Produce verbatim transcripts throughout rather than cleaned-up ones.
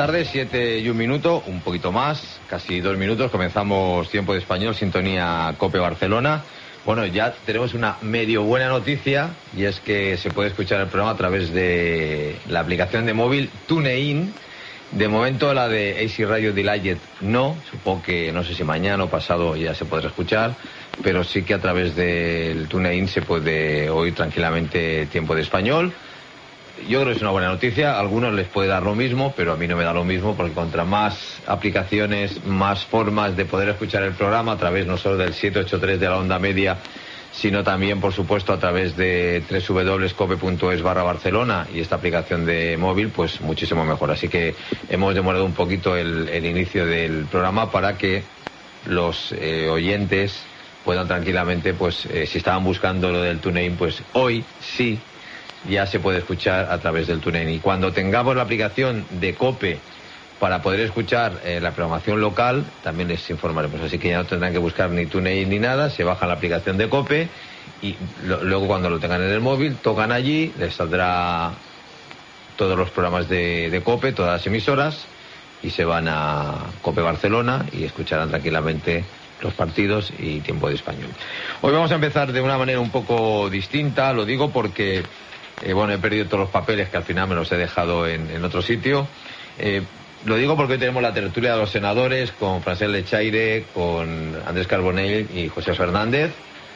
tardes, siete y un minuto, un poquito más, casi dos minutos, comenzamos Tiempo de Español, sintonía COPE Barcelona. Bueno, ya tenemos una medio buena noticia, y es que se puede escuchar el programa a través de la aplicación de móvil TuneIn. De momento la de A C Radio Delighted no, supongo que no sé si mañana o pasado ya se podrá escuchar, pero sí que a través del TuneIn se puede oír tranquilamente Tiempo de Español. Yo creo que es una buena noticia. A algunos les puede dar lo mismo, pero a mí no me da lo mismo, porque contra más aplicaciones, más formas de poder escuchar el programa a través no solo del siete ocho tres de la onda media, sino también, por supuesto, a través de doble u doble u doble u punto cope punto es barra Barcelona y esta aplicación de móvil, pues muchísimo mejor. Así que hemos demorado un poquito el, el inicio del programa para que los eh, oyentes puedan tranquilamente, pues eh, si estaban buscando lo del TuneIn, pues hoy sí ya se puede escuchar a través del TuneIn. Y cuando tengamos la aplicación de COPE para poder escuchar eh, la programación local, también les informaremos. Así que ya no tendrán que buscar ni TuneIn ni nada, se baja la aplicación de COPE y lo, luego cuando lo tengan en el móvil, tocan allí, les saldrá todos los programas de, de COPE, todas las emisoras, y se van a COPE Barcelona y escucharán tranquilamente los partidos y Tiempo de Español. Hoy vamos a empezar de una manera un poco distinta, lo digo porque Eh, bueno, he perdido todos los papeles que al final me los he dejado en, en otro sitio. Eh, lo digo porque hoy tenemos la tertulia de los senadores con Francesc Lechaire, con Andrés Carbonell y José Fernández.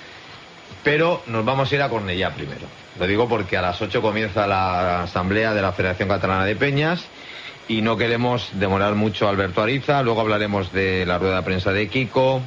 Pero nos vamos a ir a Cornellá primero. Lo digo porque a las ocho comienza la asamblea de la Federación Catalana de Peñas y no queremos demorar mucho a Alberto Ariza. Luego hablaremos de la rueda de prensa de Kiko,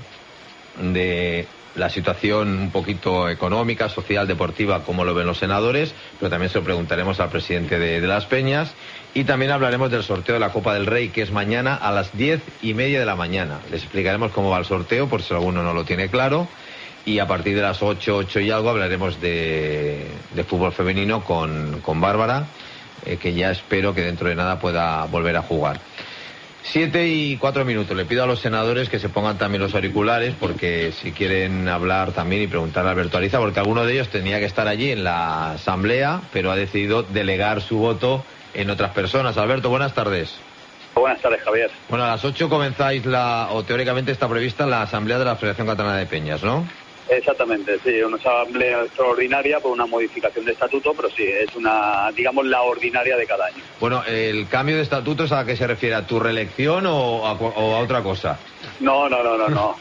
de la situación un poquito económica, social, deportiva, cómo lo ven los senadores, pero también se lo preguntaremos al presidente de, de las Peñas, y también hablaremos del sorteo de la Copa del Rey, que es mañana a las diez y media de la mañana. Les explicaremos cómo va el sorteo, por si alguno no lo tiene claro, y a partir de las ocho, ocho y algo hablaremos de, de fútbol femenino con, con Bárbara, eh, que ya espero que dentro de nada pueda volver a jugar. Siete y cuatro minutos. Le pido a los senadores que se pongan también los auriculares, porque si quieren hablar también y preguntar a Alberto Ariza, porque alguno de ellos tenía que estar allí en la asamblea, pero ha decidido delegar su voto en otras personas. Alberto, buenas tardes. Buenas tardes, Javier. Bueno, a las ocho comenzáis la, o teóricamente está prevista la asamblea de la Federación Catalana de Peñas, ¿no? Exactamente, sí, una asamblea extraordinaria por una modificación de estatuto, pero sí, es una, digamos, la ordinaria de cada año. Bueno, ¿el cambio de estatutos a qué se refiere? ¿A tu reelección o a, o a otra cosa? No, no, no, no, no.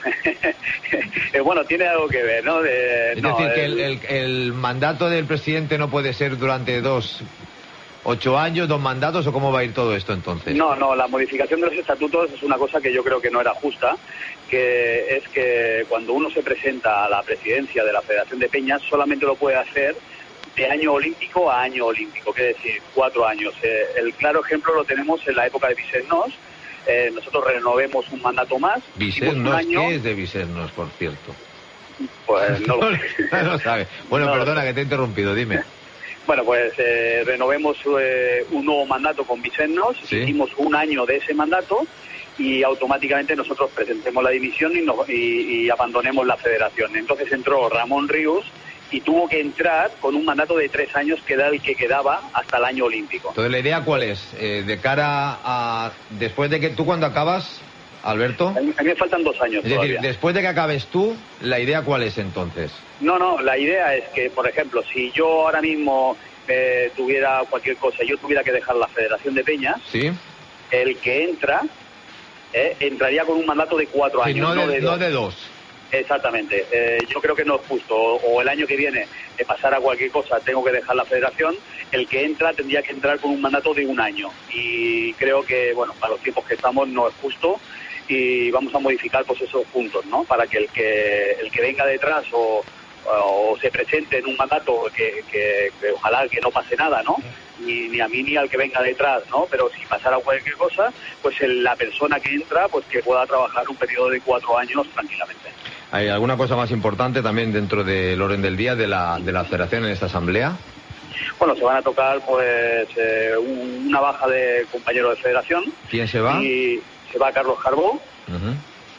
Bueno, tiene algo que ver, ¿no? De, es no, decir, que el, el, el, el mandato del presidente no puede ser durante dos... ¿Ocho años, dos mandatos o cómo va a ir todo esto entonces? No, no, la modificación de los estatutos es una cosa que yo creo que no era justa, que es que cuando uno se presenta a la presidencia de la Federación de Peñas solamente lo puede hacer de año olímpico a año olímpico, que es decir, cuatro años. Eh, el claro ejemplo lo tenemos en la época de Vicent Nos. Eh, nosotros renovemos un mandato más. Vicent Nos, año... ¿qué es de Vicent Nos, por cierto? Pues no lo, no lo sabe. Bueno, no, perdona que te he interrumpido, dime. Bueno, pues eh, renovemos eh, un nuevo mandato con Vicent Nos, ¿sí? Hicimos un año de ese mandato y automáticamente nosotros presentemos la dimisión y, no, y, y abandonemos la federación. Entonces entró Ramón Ríos y tuvo que entrar con un mandato de tres años, que era el que quedaba hasta el año olímpico. Entonces, ¿la idea cuál es? Eh, de cara a... Después de que tú cuando acabas, Alberto... A mí, a mí me faltan dos años Es todavía. decir, después de que acabes tú, ¿la idea cuál es entonces? No, no, la idea es que, por ejemplo, si yo ahora mismo eh, tuviera cualquier cosa, yo tuviera que dejar la Federación de Peñas, ¿sí? El que entra, eh, entraría con un mandato de cuatro sí, años. No de, no de, no de dos. Exactamente. Eh, yo creo que no es justo. O, o el año que viene, de pasar a cualquier cosa, tengo que dejar la Federación. El que entra tendría que entrar con un mandato de un año. Y creo que, bueno, para los tiempos que estamos no es justo. Y vamos a modificar pues esos puntos, ¿no? Para que el que el que venga detrás o, o se presente en un mandato que, que, que ojalá que no pase nada, ¿no? Ni, ni a mí ni al que venga detrás, ¿no? Pero si pasara cualquier cosa, pues el, la persona que entra, pues que pueda trabajar un periodo de cuatro años tranquilamente. ¿Hay alguna cosa más importante también dentro del orden del día de la, de la Federación en esta asamblea? Bueno, se van a tocar pues eh, una baja de compañeros de federación. ¿Quién se va? Y se va Carlos Carbó. Uh-huh.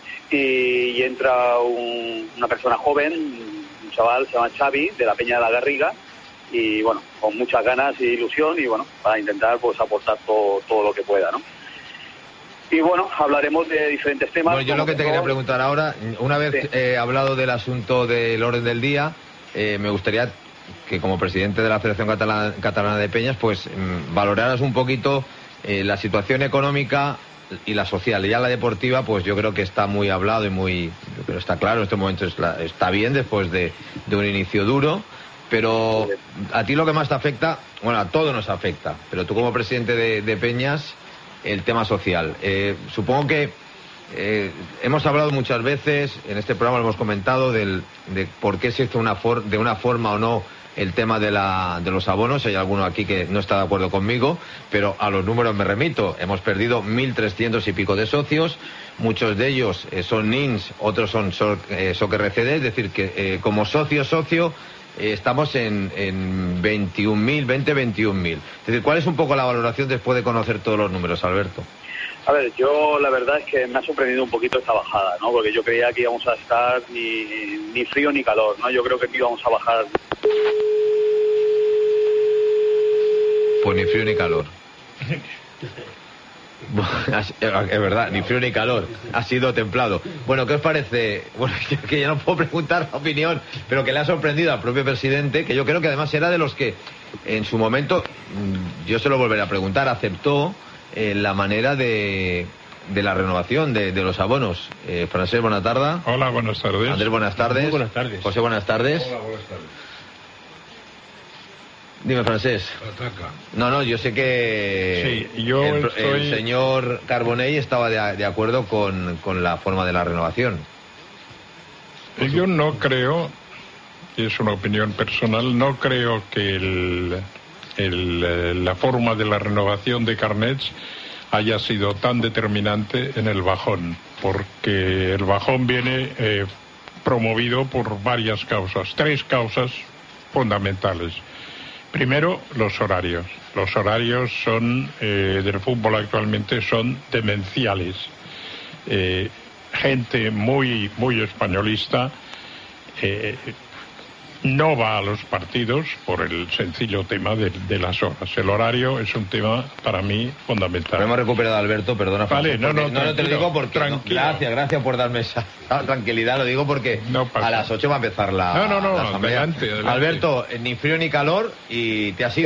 y, y entra un, una persona joven, un chaval, se llama Xavi, de la Peña de la Garriga, y bueno, con muchas ganas y ilusión, y bueno, para intentar pues aportar todo, todo lo que pueda, ¿no? Y bueno, hablaremos de diferentes temas. Bueno, yo lo que te quería preguntar ahora, una vez sí. eh, hablado del asunto del orden del día, eh, me gustaría que como presidente de la Federación Catalana, Catalana de Peñas, pues mmm, valoraras un poquito eh, la situación económica y la social. Y ya la deportiva, pues yo creo que está muy hablado y muy, yo creo que está claro, en este momento está, está bien después de, de un inicio duro. Pero a ti lo que más te afecta, bueno, a todo nos afecta, pero tú como presidente de, de Peñas, el tema social. Eh, supongo que eh, hemos hablado muchas veces, en este programa lo hemos comentado, del, de por qué se hizo una for, de una forma o no el tema de, la, de los abonos. Hay alguno aquí que no está de acuerdo conmigo, pero a los números me remito. Hemos perdido mil trescientos y pico de socios, muchos de ellos eh, son N I Ns, otros son so, eh, SOC R C D, es decir, que eh, como socio, socio, Eh, estamos en, en veintiún mil, veinte, veintiún mil. Es decir, ¿cuál es un poco la valoración después de conocer todos los números, Alberto? A ver, yo la verdad es que me ha sorprendido un poquito esta bajada, ¿no? Porque yo creía que íbamos a estar ni, ni frío ni calor, ¿no? Yo creo que íbamos a bajar. Pues ni frío ni calor. Es verdad, ni frío ni calor, ha sido templado. Bueno, ¿qué os parece? Bueno, que ya no puedo preguntar la opinión, pero que le ha sorprendido al propio presidente, que yo creo que además era de los que en su momento, yo se lo volveré a preguntar, aceptó eh, la manera de, de la renovación de, de los abonos. Eh, Francés, buenas tardes. Hola, buenas tardes. Andrés, buenas tardes. Muy buenas tardes. José, buenas tardes. Hola, buenas tardes. Dime, Francés. Ataca. No, no, yo sé que sí, yo el, estoy... el señor Carbonell estaba de, de acuerdo con, con la forma de la renovación. Yo no creo, y es una opinión personal, no creo que el, el, la forma de la renovación de carnets haya sido tan determinante en el bajón, porque el bajón viene eh, promovido por varias causas, tres causas fundamentales. Primero, los horarios. Los horarios son eh, del fútbol actualmente son demenciales. Eh, gente muy muy españolista eh, no va a los partidos por el sencillo tema de, de las horas. El horario es un tema para mí fundamental. Lo hemos recuperado, Alberto, perdona. Vale, no, no, no, no te lo digo porque no, gracias, gracias por darme esa tranquilidad, lo digo porque no a las ocho va a empezar la No, no, no, la adelante, adelante. Alberto, ni frío ni calor y te has ido.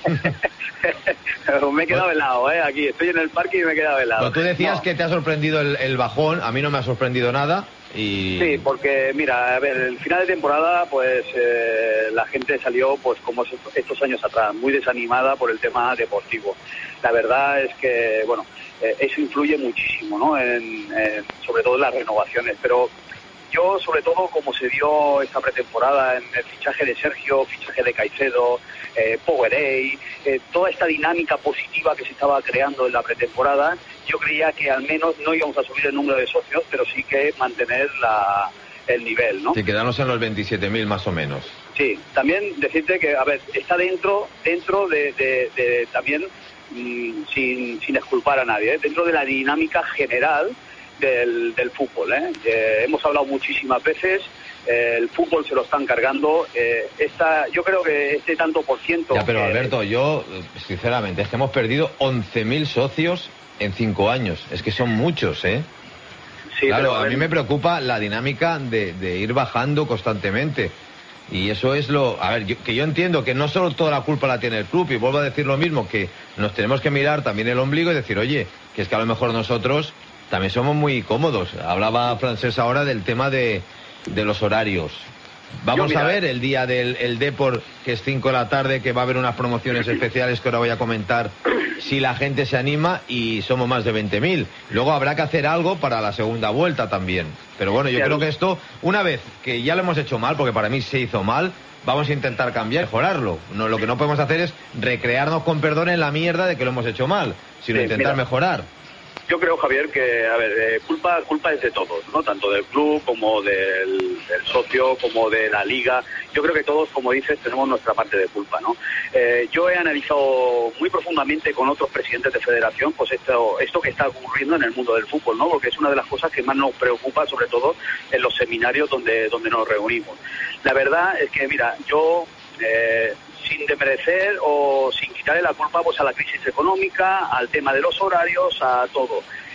Me he quedado helado, ¿eh? Aquí estoy en el parque y me he quedado helado. Pero tú decías no. que te ha sorprendido el, el bajón, a mí no me ha sorprendido nada. Y... Sí, porque mira, a ver, el final de temporada, pues eh, la gente salió, pues como estos años atrás, muy desanimada por el tema deportivo. La verdad es que, bueno, eh, eso influye muchísimo, ¿no? En, en, sobre todo en las renovaciones, pero yo, sobre todo, como se dio esta pretemporada en el fichaje de Sergio, fichaje de Caicedo, eh, Powerade, eh, toda esta dinámica positiva que se estaba creando en la pretemporada, yo creía que al menos no íbamos a subir el número de socios, pero sí que mantener la, el nivel, ¿no? Sí, quedarnos en los veintisiete mil más o menos. Sí, también decirte que, a ver, está dentro dentro de, de, de también, mmm, sin, sin exculpar a nadie, ¿eh? Dentro de la dinámica general del, del fútbol, ¿eh? Eh, hemos hablado muchísimas veces, eh, el fútbol se lo están cargando, eh, esta, yo creo que este tanto por ciento... Ya, pero que, Alberto, yo, sinceramente, es que hemos perdido once mil socios en cinco años, es que son muchos, ¿eh? Sí, claro, pero, a, a mí me preocupa la dinámica de, de ir bajando constantemente. Y eso es lo... A ver, yo, que yo entiendo que no solo toda la culpa la tiene el club, y vuelvo a decir lo mismo, que nos tenemos que mirar también el ombligo y decir, oye, que es que a lo mejor nosotros también somos muy cómodos. Hablaba Francés ahora del tema de, de los horarios. Vamos a ver el día del el Depor, que es cinco de la tarde, que va a haber unas promociones especiales que ahora voy a comentar, si la gente se anima, y somos más de veinte mil. Luego habrá que hacer algo para la segunda vuelta también. Pero bueno, yo sí, creo que esto, una vez que ya lo hemos hecho mal, porque para mí se hizo mal, vamos a intentar cambiar, mejorarlo. No, lo que no podemos hacer es recrearnos con perdón en la mierda de que lo hemos hecho mal, sino sí, intentar mira. mejorar. Yo creo, Javier, que, a ver, eh, culpa culpa es de todos, ¿no? Tanto del club como del, del socio, como de la liga. Yo creo que todos, como dices, tenemos nuestra parte de culpa, ¿no? Eh, yo he analizado muy profundamente con otros presidentes de federación, pues esto, esto que está ocurriendo en el mundo del fútbol, ¿no? Porque es una de las cosas que más nos preocupa, sobre todo en los seminarios donde, donde nos reunimos. La verdad es que, mira, yo... Eh, sin desmerecer o sin quitarle la culpa pues a la crisis económica, al tema de los horarios, a todo.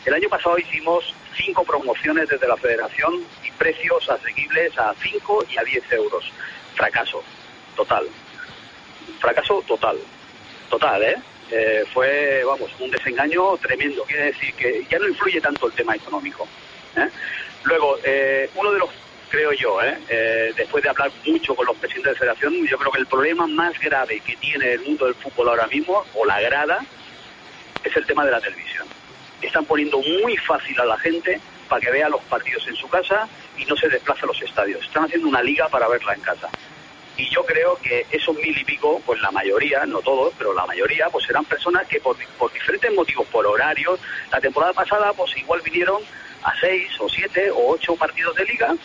El año pasado hicimos cinco promociones desde la federación y precios asequibles a cinco y a diez euros. Fracaso total. Fracaso total. Total, ¿eh? Eh, fue, vamos, un desengaño tremendo. Quiere decir que ya no influye tanto el tema económico, ¿eh? Luego, eh, uno de los, creo yo, ¿eh? Eh, después de hablar mucho con los presidentes de federación, yo creo que el problema más grave que tiene el mundo del fútbol ahora mismo, o la grada, es el tema de la televisión. Están poniendo muy fácil a la gente para que vea los partidos en su casa y no se desplace a los estadios. Están haciendo una liga para verla en casa. Y yo creo que esos mil y pico, pues la mayoría, no todos, pero la mayoría, pues serán personas que por, por diferentes motivos, por horarios, la temporada pasada, pues igual vinieron a seis o siete o ocho partidos de liga.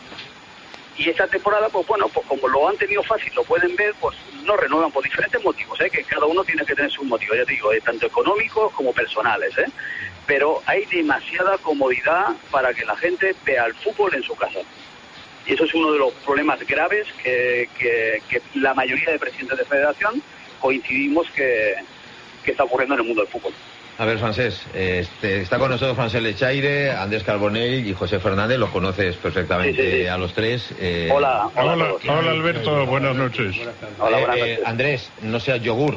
Y esta temporada, pues bueno, pues como lo han tenido fácil, lo pueden ver, pues no renuevan por diferentes motivos, ¿eh? Que cada uno tiene que tener sus motivos, ya te digo, ¿eh? Tanto económicos como personales, ¿eh? Pero hay demasiada comodidad para que la gente vea el fútbol en su casa. Y eso es uno de los problemas graves que, que, que la mayoría de presidentes de federación coincidimos que, que está ocurriendo en el mundo del fútbol. A ver, Francés, este, está con nosotros Francés Lechaire, Andrés Carbonell y José Fernández, los conoces perfectamente sí, sí, sí. a los tres. Eh... Hola, hola, hola, hola Alberto, buenas noches. Hola, buenas eh, noches. Eh, Andrés, no seas yogur.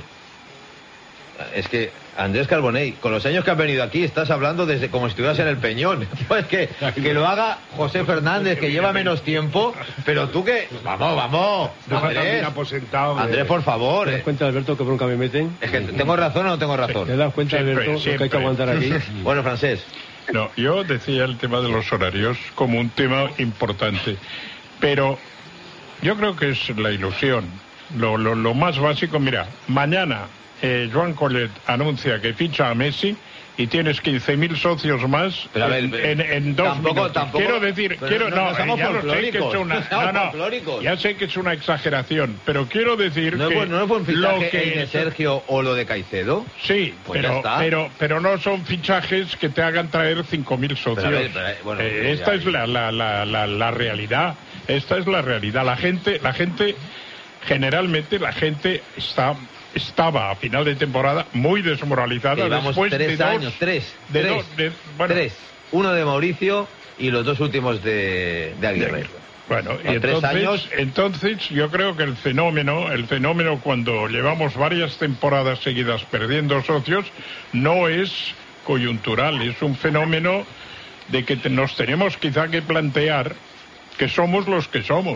Es que, Andrés Carbonell, con los años que has venido aquí, estás hablando desde como si estuvieras en el Peñón. Pues que, que lo haga José Fernández, que lleva menos tiempo, pero tú que... Vamos, vamos, Andrés. Andrés, por favor. ¿Te das cuenta, Alberto, que bronca me meten? Es que, ¿tengo razón o no tengo razón? ¿Te das cuenta, siempre, Alberto, siempre. que hay que aguantar aquí? Bueno, Francés. No, yo decía el tema de los horarios como un tema importante, pero yo creo que es la ilusión. Lo, lo, lo más básico, mira, mañana... Eh, Joan Collet anuncia que ficha a Messi y tienes quince mil socios más pero a ver, en, en, en dos tampoco, minutos. Tampoco, quiero decir, quiero no, no, no, no ya lo sé que es una, no, no, ya sé que es una exageración, pero quiero decir ¿No que es, ¿no es buen fichaje lo que el de Sergio o lo de Caicedo? Sí, pues pero, pero pero no son fichajes que te hagan traer cinco mil socios. Pero ver, pero, bueno, eh, esta ya, es la, la, la, la, la realidad. Esta es la realidad. La gente, la gente, generalmente la gente está estaba a final de temporada muy desmoralizada después tres de años, dos, tres, de tres, dos, de, bueno, tres, uno de Mauricio y los dos últimos de, de Aguirre. De, bueno, y entonces, años... entonces yo creo que el fenómeno, el fenómeno cuando llevamos varias temporadas seguidas perdiendo socios, no es coyuntural, es un fenómeno de que te, nos tenemos quizá que plantear que somos los que somos.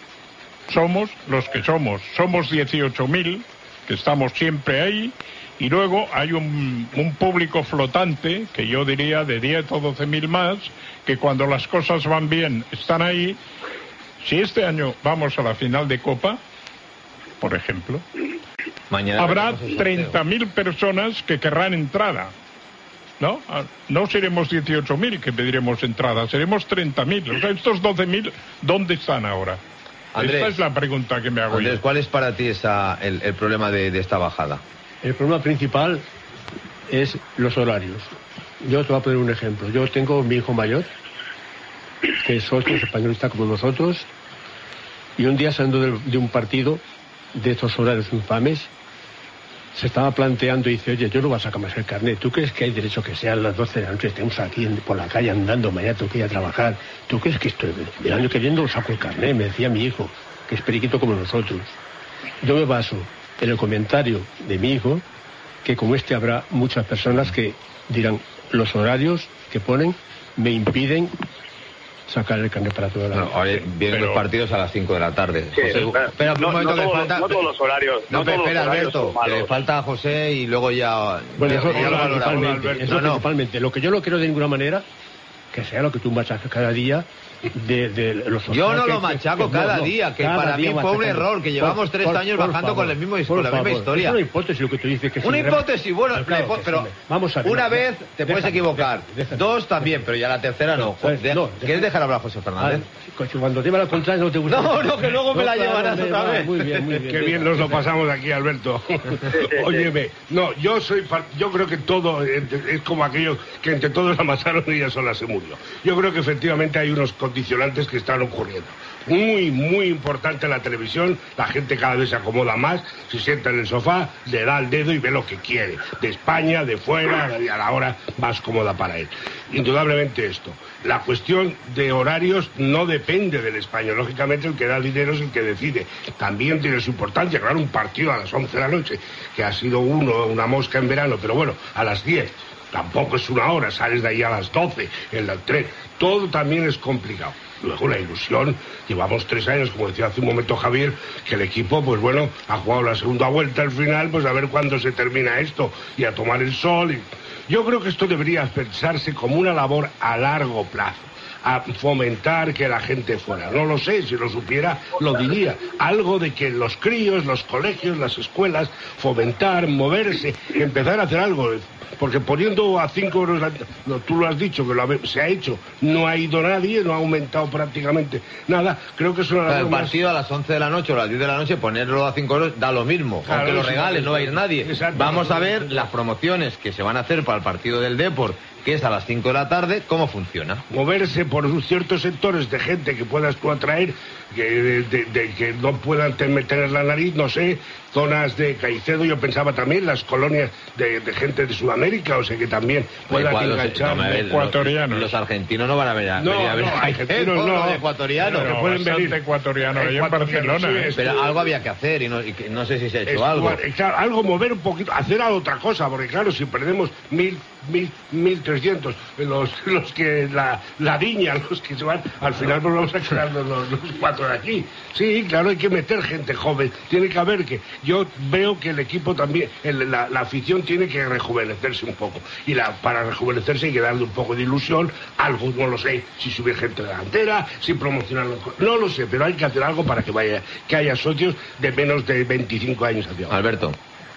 Somos los que somos. Somos dieciocho mil, que estamos siempre ahí, y luego hay un, un público flotante, que yo diría de diez o doce mil más, que cuando las cosas van bien están ahí. Si este año vamos a la final de Copa, por ejemplo, mañana habrá treinta mil personas que querrán entrada. ¿No? No seremos dieciocho mil que pediremos entrada, seremos treinta mil. O sea, estos doce mil, ¿dónde están ahora? Andrés, esta es la pregunta que me hago Andrés, yo. ¿cuál es para ti esa, el, el problema de, de esta bajada? El problema principal es los horarios. Yo te voy a poner un ejemplo. Yo tengo mi hijo mayor, que es socio, es españolista como nosotros, y un día saliendo de, de un partido de estos horarios infames, se estaba planteando y dice, oye, yo no voy a sacar más el carnet. ¿Tú crees que hay derecho que sean las doce de la noche, estemos aquí en, por la calle andando, mañana tengo que ir a trabajar? ¿Tú crees que estoy, el año que viene no saco el carnet? Me decía mi hijo, que es periquito como nosotros. Yo me baso en el comentario de mi hijo, que como este habrá muchas personas que dirán, los horarios que ponen me impiden sacar el carnet para toda la no, ahora vienen pero... los partidos a las cinco de la tarde. Sí, José, pero, espera, un no, momento no, que todos, falta... no todos los horarios. No, no pero todos espera, los Alberto, que le falta a José y luego ya... Bueno, eso, ya eso, lo principalmente, eso no, no. principalmente. Lo que yo no quiero de ninguna manera, que sea lo que tú machacas cada día... De, de los yo no que, lo machaco que, cada no, no, día, que cada para día mí fue un error, que llevamos por, tres por, años por bajando favor, con, el mismo, con la favor. misma historia. Es una hipótesis lo que tú dices. Que una si hipótesis, bueno, pero, claro, le, pero sí, vamos a ver, una no, vez te deja, puedes equivocar, deja, deja, dos también, pero ya la tercera no. no, De, no ¿Quieres dejar hablar a José Fernández? Ah, cuando te lleva la contraria no te gusta. No, no, que luego me la claro, llevarás me, otra va, vez. Muy bien, muy bien. Qué bien nos lo pasamos aquí, Alberto. Óyeme, no, yo soy, yo creo que todo es como aquellos que entre todos amasaron y ya solo hace mucho. junio. Yo creo que efectivamente hay unos condicionantes que están ocurriendo. Muy, muy importante la televisión, la gente cada vez se acomoda más, se sienta en el sofá, le da el dedo y ve lo que quiere, de España, de fuera, y a la hora más cómoda para él. Indudablemente esto. La cuestión de horarios no depende del español, lógicamente el que da dinero es el que decide. También tiene su importancia, claro, un partido a las once de la noche, que ha sido uno, una mosca en verano, pero bueno, a las diez. Tampoco es una hora, sales de ahí a las doce en el tren. Todo también es complicado. Luego la ilusión, llevamos tres años, como decía hace un momento Javier, que el equipo, pues bueno, ha jugado la segunda vuelta al final, pues a ver cuándo se termina esto y a tomar el sol. Y... Yo creo que esto debería pensarse como una labor a largo plazo, a fomentar que la gente fuera. No lo sé, si lo supiera lo diría. Algo de que los críos, los colegios, las escuelas, fomentar, moverse, empezar a hacer algo. Porque poniendo a cinco euros, no, tú lo has dicho, que lo ha, se ha hecho, no ha ido nadie, no ha aumentado prácticamente nada. Creo que es una... El partido más... a las once de la noche o a las diez de la noche, ponerlo a cinco euros da lo mismo. Claro, aunque lo regales, no va a ir nadie. Vamos a ver las promociones que se van a hacer para el partido del Depor, que es a las cinco de la tarde, cómo funciona. Moverse por ciertos sectores de gente que puedas tú atraer, que, de, de, de, que no puedan meter la nariz, no sé, zonas de Caicedo, yo pensaba también las colonias de, de gente de Sudamérica, o sea que también puedan Oye, enganchar. No, ver, ecuatorianos. Los, los argentinos no van a ver a, no, a ver no, a Caicedo, no, los ecuatorianos. No, que pueden venir ecuatorianos ahí en Barcelona. Sí, ¿eh? Pero algo había que hacer y no, y no sé si se ha hecho es, algo. Claro, algo mover un poquito, hacer a otra cosa, porque claro, si perdemos mil, mil, mil trescientos, los, los que la, la viña, los que se van, al final nos vamos a quedar los, los cuatro de aquí. Sí, claro, hay que meter gente joven, tiene que haber que, yo veo que el equipo también, el, la, la afición tiene que rejuvenecerse un poco, y la, para rejuvenecerse hay que darle un poco de ilusión, algo, no lo sé, si subir gente delantera, si promocionarlo, no lo sé, pero hay que hacer algo para que vaya, que haya socios de menos de veinticinco años hacia abajo. Alberto.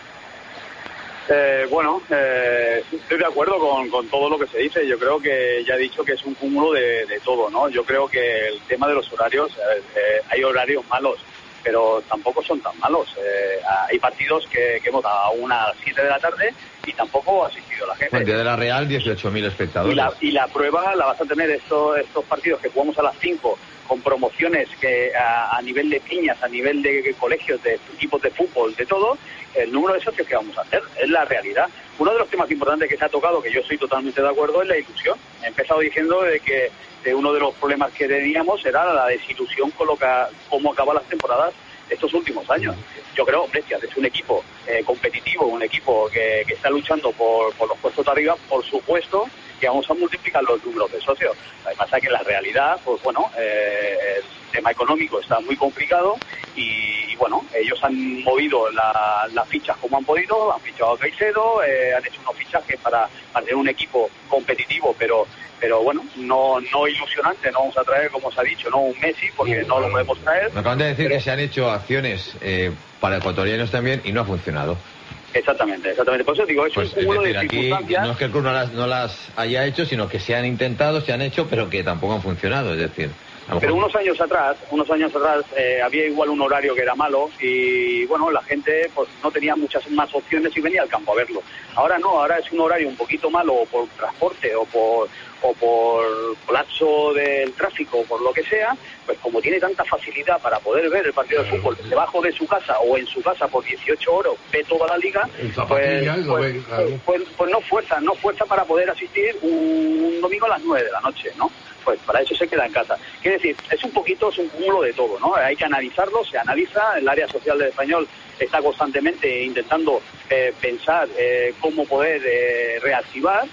Eh, bueno, eh, estoy de acuerdo con, con todo lo que se dice. Yo creo que ya he dicho que es un cúmulo de, de todo, ¿no? Yo creo que el tema de los horarios, eh, eh, hay horarios malos, pero tampoco son tan malos. Eh, hay partidos que, que hemos dado a unas siete de la tarde y tampoco ha asistido la gente. El día de la Real, dieciocho mil espectadores. Y la, y la prueba la vas a tener estos, estos partidos que jugamos a las cinco, con promociones que a, a nivel de piñas, a nivel de colegios, de equipos de fútbol, de todo, el número de socios que vamos a hacer, es la realidad. Uno de los temas importantes que se ha tocado, que yo estoy totalmente de acuerdo, es la ilusión. He empezado diciendo de que de uno de los problemas que teníamos era la desilusión con lo que, cómo acaban las temporadas estos últimos años. Yo creo, hombre, si haces un equipo eh, competitivo, un equipo que, que está luchando por, por los puestos de arriba, por supuesto que vamos a multiplicar los números de socios. Además, que en la realidad, pues bueno, eh, el tema económico está muy complicado y, y bueno, ellos han movido la, las fichas como han podido, han fichado a Caicedo, eh, han hecho unos fichajes para, para tener un equipo competitivo, pero pero bueno, no no ilusionante, no vamos a traer, como se ha dicho, no un Messi, porque no lo podemos traer. Me acaban de decir pero... que se han hecho acciones eh, para ecuatorianos también y no ha funcionado. Exactamente, exactamente. Por eso digo, es pues, un cúmulo es decir, de aquí circunstancias. No es que el club no las, no las haya hecho, sino que se han intentado, se han hecho, pero que tampoco han funcionado, es decir... Pero unos años atrás, unos años atrás eh, había igual un horario que era malo y bueno, la gente pues no tenía muchas más opciones y venía al campo a verlo. Ahora no, ahora es un horario un poquito malo o por transporte o por o por colapso del tráfico o por lo que sea, pues como tiene tanta facilidad para poder ver el partido de fútbol debajo de su casa o en su casa por dieciocho horas, ve toda la liga, pues, pues, pues, pues, pues no fuerza, no fuerza para poder asistir un domingo a las nueve de la noche, ¿no? Pues para eso se queda en casa. Quiere decir, es un poquito, es un cúmulo de todo, ¿no? Hay que analizarlo, se analiza, el área social del Español está constantemente intentando eh, pensar eh, cómo poder eh, reactivar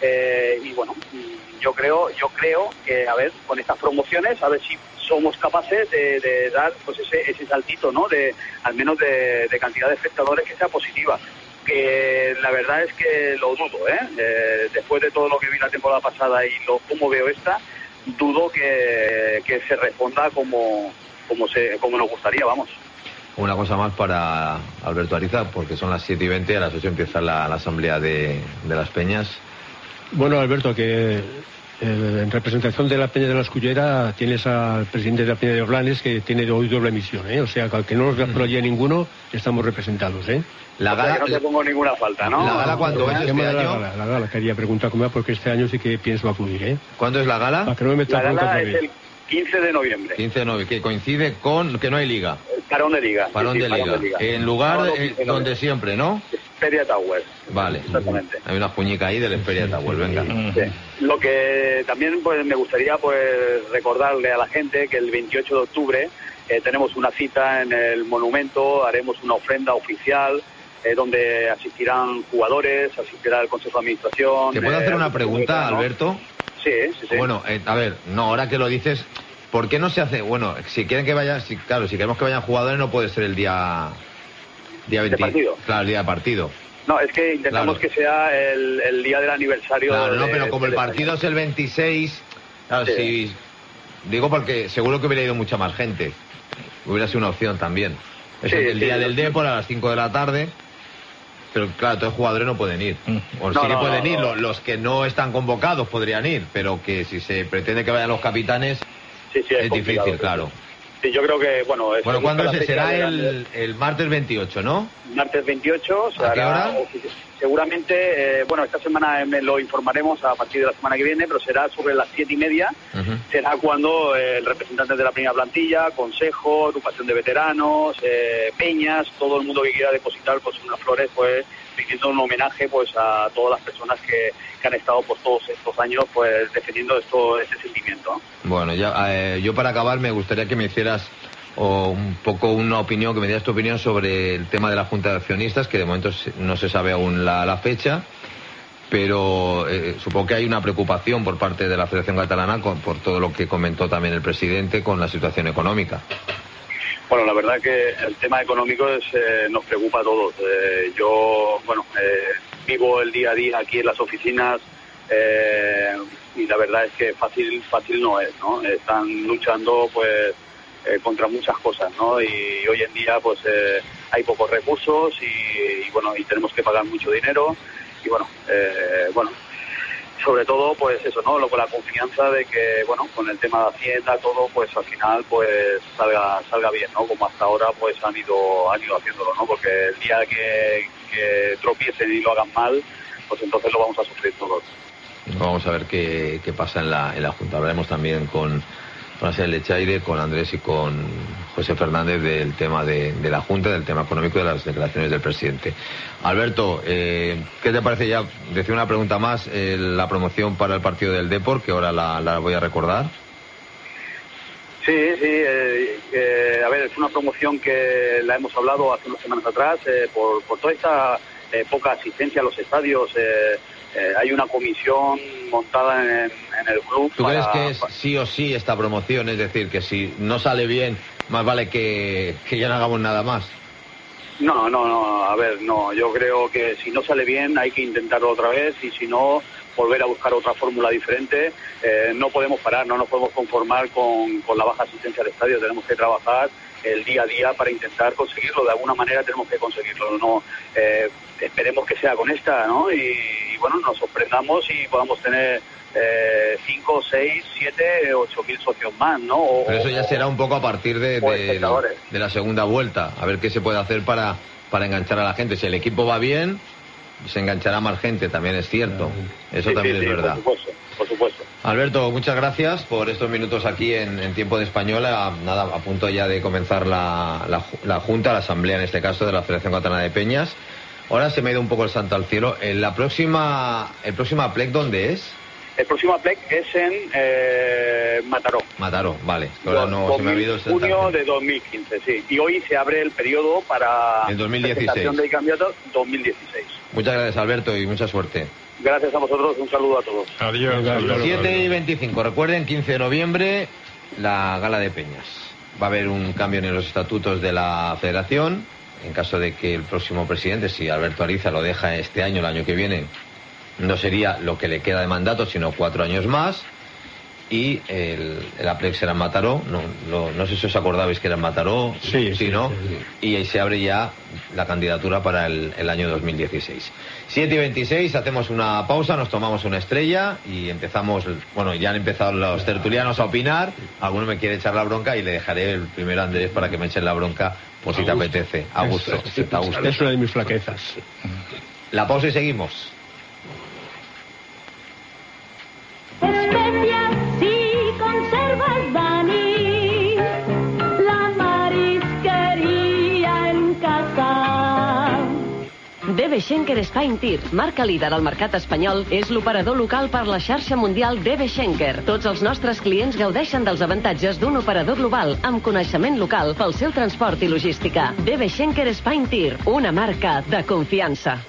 eh, y bueno, yo creo yo creo que, a ver, con estas promociones, a ver si somos capaces de, de dar pues ese ese saltito, ¿no? De al menos de, de cantidad de espectadores que sea positiva. Que la verdad es que lo dudo, ¿eh? ¿eh? Después de todo lo que vi la temporada pasada y lo cómo veo esta, dudo que, que se responda como como se como nos gustaría, vamos. Una cosa más para Alberto Ariza, porque son las siete y veinte, a las ocho empieza la, la asamblea de, de las Peñas. Bueno, Alberto, que Eh, en representación de la Peña de la Escullera tienes al presidente de la Peña de Orlanes, que tiene hoy doble emisión, ¿eh? O sea, que aunque no nos veas por allí ninguno, estamos representados, ¿eh? La gala, o sea, que no te pongo ninguna falta, ¿no? ¿La gala cuándo es este año? La gala, la gala, quería preguntar cómo va, porque este año sí que pienso acudir, ¿eh? ¿Cuándo es la gala? Para que no me metas la gala es el quince de noviembre. quince de noviembre, que coincide con que no hay liga. Parón de liga. Parón, sí, de, sí, liga. parón de liga. En lugar eh, donde siempre, ¿no? Feria Tower. Vale. Exactamente. Hay una puñica ahí del Feria Tower, venga. Sí. Lo que también pues me gustaría pues recordarle a la gente que el veintiocho de octubre eh, tenemos una cita en el monumento, haremos una ofrenda oficial eh, donde asistirán jugadores, asistirá el Consejo de Administración. ¿Te puedo hacer eh, una pregunta, ¿no? Alberto? Sí, sí, sí. Bueno, eh, a ver, no, ahora que lo dices, ¿por qué no se hace? Bueno, si quieren que vayan, si, claro, si queremos que vayan jugadores no puede ser el día... Día veinte, ¿De partido? Claro, el día de partido. No, es que intentamos Claro. que sea el, el día del aniversario. Claro, de, no, pero como de, el partido es el veintiséis, claro, Sí. si... Digo porque seguro que hubiera ido mucha más gente. Hubiera sido una opción también. Es Sí, el, sí, día sí. del Depor a las cinco de la tarde, pero claro, todos los jugadores no pueden ir. O No, sí que no, pueden no, ir, no. Los, los que no están convocados podrían ir, pero que si se pretende que vayan los capitanes, Sí, sí, es, es complicado, difícil, sí. claro. Sí, yo creo que, bueno... es- Bueno, ¿cuándo la ese? fecha Será de el, el martes veintiocho, ¿no? martes veintiocho. Se ¿A qué hará hora? ofici- Seguramente, eh, bueno, esta semana me lo informaremos a partir de la semana que viene, pero será sobre las siete y media. Ujú. Será cuando eh, el representante de la primera plantilla, consejo, agrupación de veteranos, eh, peñas, todo el mundo que quiera depositar pues unas flores, pues rindiendo un homenaje pues a todas las personas que, que han estado pues todos estos años pues defendiendo esto, este sentimiento, ¿no? Bueno, ya, eh, yo para acabar me gustaría que me hicieras o un poco una opinión, que me dieras tu opinión sobre el tema de la Junta de Accionistas, que de momento se- no se sabe aún la, la fecha, pero eh, supongo que hay una preocupación por parte de la Federación Catalana con, por todo lo que comentó también el presidente con la situación económica. Bueno, la verdad que el tema económico es, eh, nos preocupa a todos. Eh, yo, bueno, eh, vivo el día a día aquí en las oficinas eh, y la verdad es que fácil, fácil no es, ¿no? Están luchando, pues, eh, contra muchas cosas, ¿no? Y hoy en día, pues, eh, hay pocos recursos y, y, bueno, y tenemos que pagar mucho dinero y, bueno, eh, bueno. Sobre todo, pues eso, ¿no? Lo, con la confianza de que, bueno, con el tema de Hacienda, todo, pues al final, pues salga salga bien, ¿no? Como hasta ahora, pues han ido han ido haciéndolo, ¿no? Porque el día que, que tropiecen y lo hagan mal, pues entonces lo vamos a sufrir todos. Vamos a ver qué, qué pasa en la, en la Junta. Hablaremos también con Francesc Lechaire, con Andrés y con José Fernández del tema de, de la Junta, del tema económico y de las declaraciones del presidente. Alberto, eh, ¿qué te parece ya? Decía una pregunta más, eh, la promoción para el partido del Depor, que ahora la, la voy a recordar. Sí, sí, eh, eh, a ver, es una promoción que la hemos hablado hace unas semanas atrás, eh, por, por toda esta eh, poca asistencia a los estadios. Eh, eh, hay una comisión montada en, en el club. ¿Tú para, crees que es sí o sí esta promoción? Es decir, que si no sale bien, más vale que, que ya no hagamos nada más. No, no, no, a ver, no, yo creo que si no sale bien hay que intentarlo otra vez y si no, volver a buscar otra fórmula diferente. Eh, no podemos parar, no nos podemos conformar con, con la baja asistencia al estadio, tenemos que trabajar el día a día para intentar conseguirlo, de alguna manera tenemos que conseguirlo, no eh, esperemos que sea con esta, ¿no? Y, y bueno, nos sorprendamos y podamos tener eh, cinco, seis, siete, ocho mil socios más, ¿no? O, Pero eso ya será un poco a partir de, o de, espectadores. de la segunda vuelta, a ver qué se puede hacer para, para enganchar a la gente. Si el equipo va bien, se enganchará más gente, también es cierto. Eso Sí, también sí, es sí, verdad. Por supuesto, por supuesto. Alberto, muchas gracias por estos minutos aquí en, en Tiempo de Española. Nada, a punto ya de comenzar la, la, la Junta, la Asamblea en este caso de la Federación Catalana de Peñas. Ahora se me ha ido un poco el santo al cielo. En la próxima, ¿el próximo APLEC dónde es? El próximo APLEC es en eh, Mataró. Mataró, vale. Ahora no se me ha ido el santo al junio cielo. de dos mil quince, sí. Y hoy se abre el periodo para El dos mil dieciséis. presentación del candidato dos mil dieciséis. Muchas gracias, Alberto, y mucha suerte. Gracias a vosotros, un saludo a todos. Adiós. Alberto. siete y veinticinco, recuerden, quince de noviembre, la Gala de Peñas. Va a haber un cambio en los estatutos de la Federación, en caso de que el próximo presidente, si Alberto Ariza lo deja este año, el año que viene, no sería lo que le queda de mandato, sino cuatro años más. y el, el Aplex era en Mataró, no, no, no sé si os acordabais que era en Mataró, sí, sí, sí ¿no? Sí, sí. Y ahí se abre ya la candidatura para el, el año dos mil dieciséis. siete y veintiséis, hacemos una pausa, nos tomamos una estrella y empezamos, bueno, ya han empezado los tertulianos a opinar, alguno me quiere echar la bronca y le dejaré el primero a Andrés para que me echen la bronca por si te apetece, a gusto, si te gusta. Es una de mis flaquezas. La pausa y seguimos. Especias y conservas Dani, la marisqueria en casa. D B Schenker Spain Tir, marca líder al mercat espanyol, és l'operador local per la xarxa mundial D B Schenker. Tots els nostres clients gaudeixen dels avantatges d'un operador global amb coneixement local pel seu transport i logística. D B Schenker Spain Tir, una marca de confiança.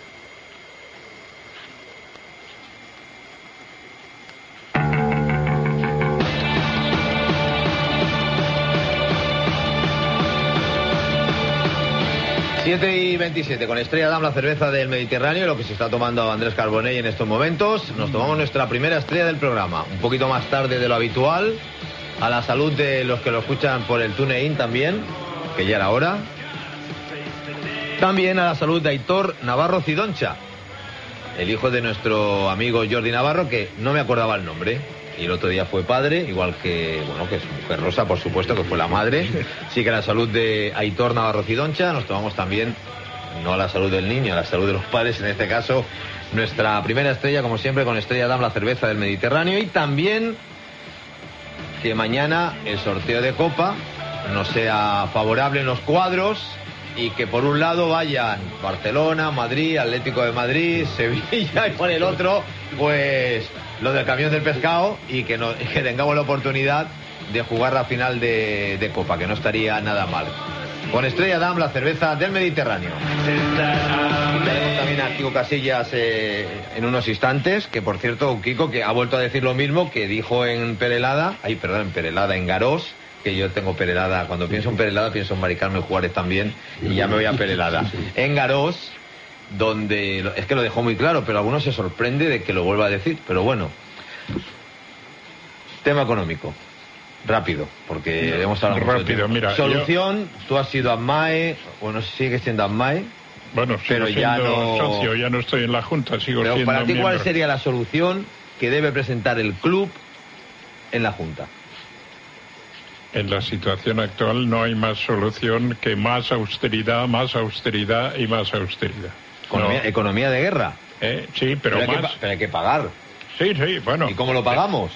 siete y veintisiete, con Estrella Damm, la cerveza del Mediterráneo, lo que se está tomando Andrés Carbonell en estos momentos. Nos tomamos nuestra primera estrella del programa, un poquito más tarde de lo habitual, a la salud de los que lo escuchan por el TuneIn también, que ya era hora. También a la salud de Aitor Navarro Cidoncha, el hijo de nuestro amigo Jordi Navarro, que no me acordaba el nombre. Y el otro día fue padre, igual que, bueno, que su mujer Rosa, por supuesto, que fue la madre. Sí que a la salud de Aitor Navarro Cidoncha nos tomamos también, no a la salud del niño, a la salud de los padres, en este caso, nuestra primera estrella, como siempre, con Estrella Damm, la cerveza del Mediterráneo. Y también que mañana el sorteo de Copa nos sea favorable en los cuadros y que por un lado vayan Barcelona, Madrid, Atlético de Madrid, Sevilla, y por el otro, pues lo del camión del pescado, y que, no, que tengamos la oportunidad de jugar la final de, de Copa, que no estaría nada mal. Con Estrella Damm, la cerveza del Mediterráneo. Tenemos también a Kiko Casillas eh, en unos instantes, que por cierto, Kiko, que ha vuelto a decir lo mismo que dijo en Perelada, ay, perdón, en Perelada, en Garós, que yo tengo Perelada, cuando pienso en Perelada pienso en Mari Carmen Juárez también, y ya me voy a Perelada. En Garós, donde es que lo dejó muy claro, pero algunos se sorprende de que lo vuelva a decir, pero bueno. Tema económico, rápido, porque hemos hablado mucho rápido, de mira, solución, yo... tú has sido AMAE, o no sé si sigues siendo AMAE. Bueno, pero sigo ya siendo no... socio, ya no estoy en la Junta, sigo pero siendo para ti, miembro. ¿cuál sería la solución que debe presentar el club en la Junta? En la situación actual no hay más solución que más austeridad, más austeridad y más austeridad. Economía, no. economía de guerra. Eh, sí, pero, pero, hay más... que, pero hay que pagar. Sí, sí, bueno. ¿Y cómo lo pagamos?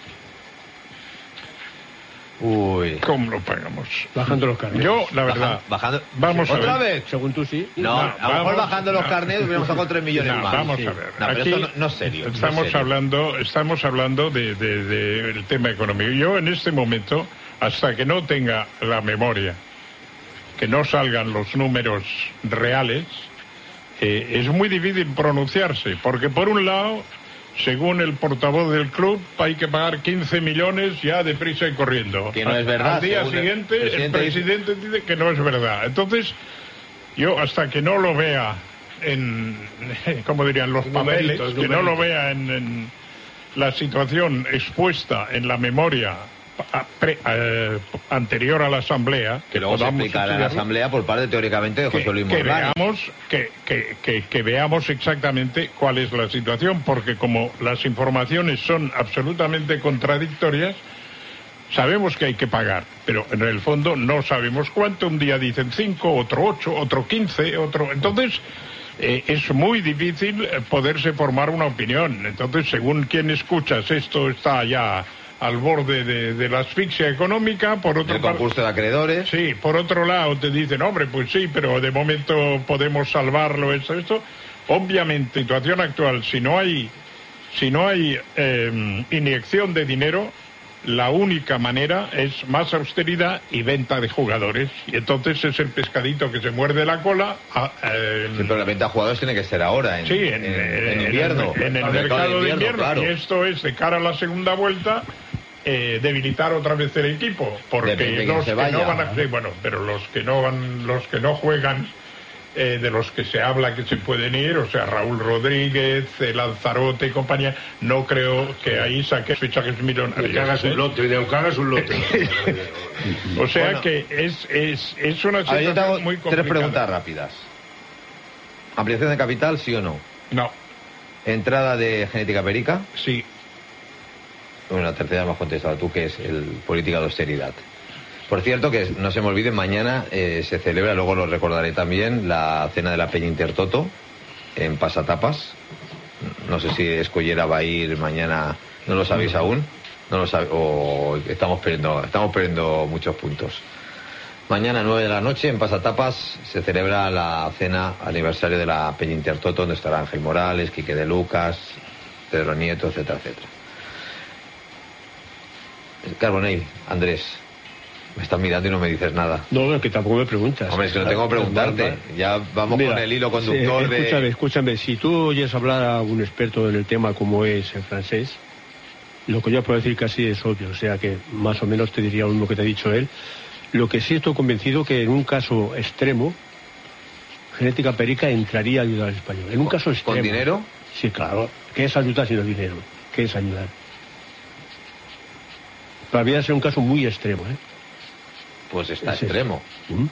Uy. ¿Cómo lo pagamos? Bajando los carnets. Yo, la verdad... Bajando, vamos a ¿Otra ver. vez? Según tú, sí. No, No, a lo mejor vamos, bajando los no. carnets hubiéramos sacado tres millones No, más. vamos Sí. a ver. No, pero Aquí esto no, no es serio. Estamos no es serio. hablando, estamos hablando de, de, de, del tema económico. Yo en este momento, hasta que no tenga la memoria, que no salgan los números reales, eh, es muy difícil pronunciarse, porque por un lado, según el portavoz del club, hay que pagar quince millones ya deprisa y corriendo. Que no es verdad. Al día según siguiente, el presidente presidente dice que no es verdad. Entonces, yo hasta que no lo vea en, ¿cómo dirían? Los papeles, Numeritos, que no lo numeritos. vea en, en la situación expuesta en la memoria a- pre- eh, anterior a la Asamblea, que luego se podamos explicará en la estudiarlo, Asamblea por parte teóricamente de José que, Luis que Morlani. veamos que, que, que, que veamos exactamente cuál es la situación, porque como las informaciones son absolutamente contradictorias, sabemos que hay que pagar, pero en el fondo no sabemos cuánto. Un día dicen cinco, otro ocho, otro quince, otro... Entonces, eh, es muy difícil eh, poderse formar una opinión. Entonces, según quien escuchas, esto está ya al borde de, de la asfixia económica. Por otro El par- concurso de acreedores. Sí, por otro lado te dicen, hombre, pues sí, pero de momento podemos salvarlo, esto, esto. Obviamente, situación actual, si no hay, si no hay eh, inyección de dinero, la única manera es más austeridad y venta de jugadores. Y entonces es el pescadito que se muerde la cola. A, eh, Sí, pero la venta de jugadores tiene que ser ahora, en, Sí, en, en- en en invierno. el, en el Al mercado de invierno. claro. Y esto es de cara a la segunda vuelta, eh, debilitar otra vez el equipo, porque Depende de quién los se que vaya. no van a, sí, bueno, pero los que no van, los que no juegan eh, de los que se habla que se pueden ir, o sea, Raúl Rodríguez, eh, Lanzarote y compañía, no creo que ahí saques fichajes millonarios. Que hagas ¿eh? un lote, ni aunque hagas un lote. O sea Bueno. que es, es, es una A ver, yo te hago situación muy complicada. tres preguntas rápidas. ¿Ampliación de capital, sí o no? No, ¿Entrada de Genética Perica? sí. Bueno, la tercera me has contestado tú, que es el política de austeridad. Por cierto, que no se me olvide, mañana eh, se celebra, luego lo recordaré también, la cena de la Peña Intertoto en Pasatapas. No sé si Escollera va a ir mañana, ¿no lo sabéis aún? No lo sabe, o estamos perdiendo, estamos perdiendo muchos puntos. Mañana, nueve de la noche, en Pasatapas, se celebra la cena aniversario de la Peña Intertoto, donde estará Ángel Morales, Quique de Lucas, Pedro Nieto, etcétera, etcétera. Carbonell, Andrés, me estás mirando y no me dices nada. No, es que tampoco me preguntas. Hombre, es que no tengo que preguntarte. Ya vamos Mira, con el hilo conductor sí, de... Escúchame, escúchame, si tú oyes hablar a un experto en el tema como es el francés, lo que yo puedo decir casi es obvio, o sea que más o menos te diría lo mismo que te ha dicho él. Lo que sí estoy convencido que en un caso extremo, Genética Perica entraría a ayudar al español. En un caso extremo. ¿Con dinero? Sí, claro. ¿Qué es ayudar sin el dinero? ¿Qué es ayudar? Todavía ser un caso muy extremo, ¿eh? Pues está Es extremo. ¿Mm?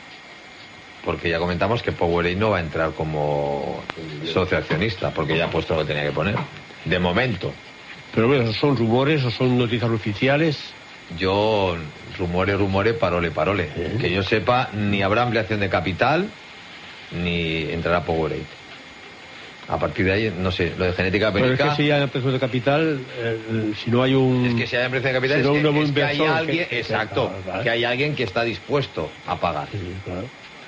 Porque ya comentamos que Powerade no va a entrar como socio accionista, porque ya ha puesto lo que tenía que poner. De momento. Pero bueno, ¿son rumores o son noticias oficiales? Yo, rumore, rumore, parole, parole. ¿Eh? Que yo sepa, ni habrá ampliación de capital, ni entrará Powerade. A partir de ahí, no sé, lo de Genética Pero es Perica... que si hay precio de capital, eh, si no hay un... Es que si hay ampliación de capital, si no es, un que, nuevo es que hay inversor alguien... que- exacto, claro, claro. que hay alguien que está dispuesto a pagar. Sí, claro.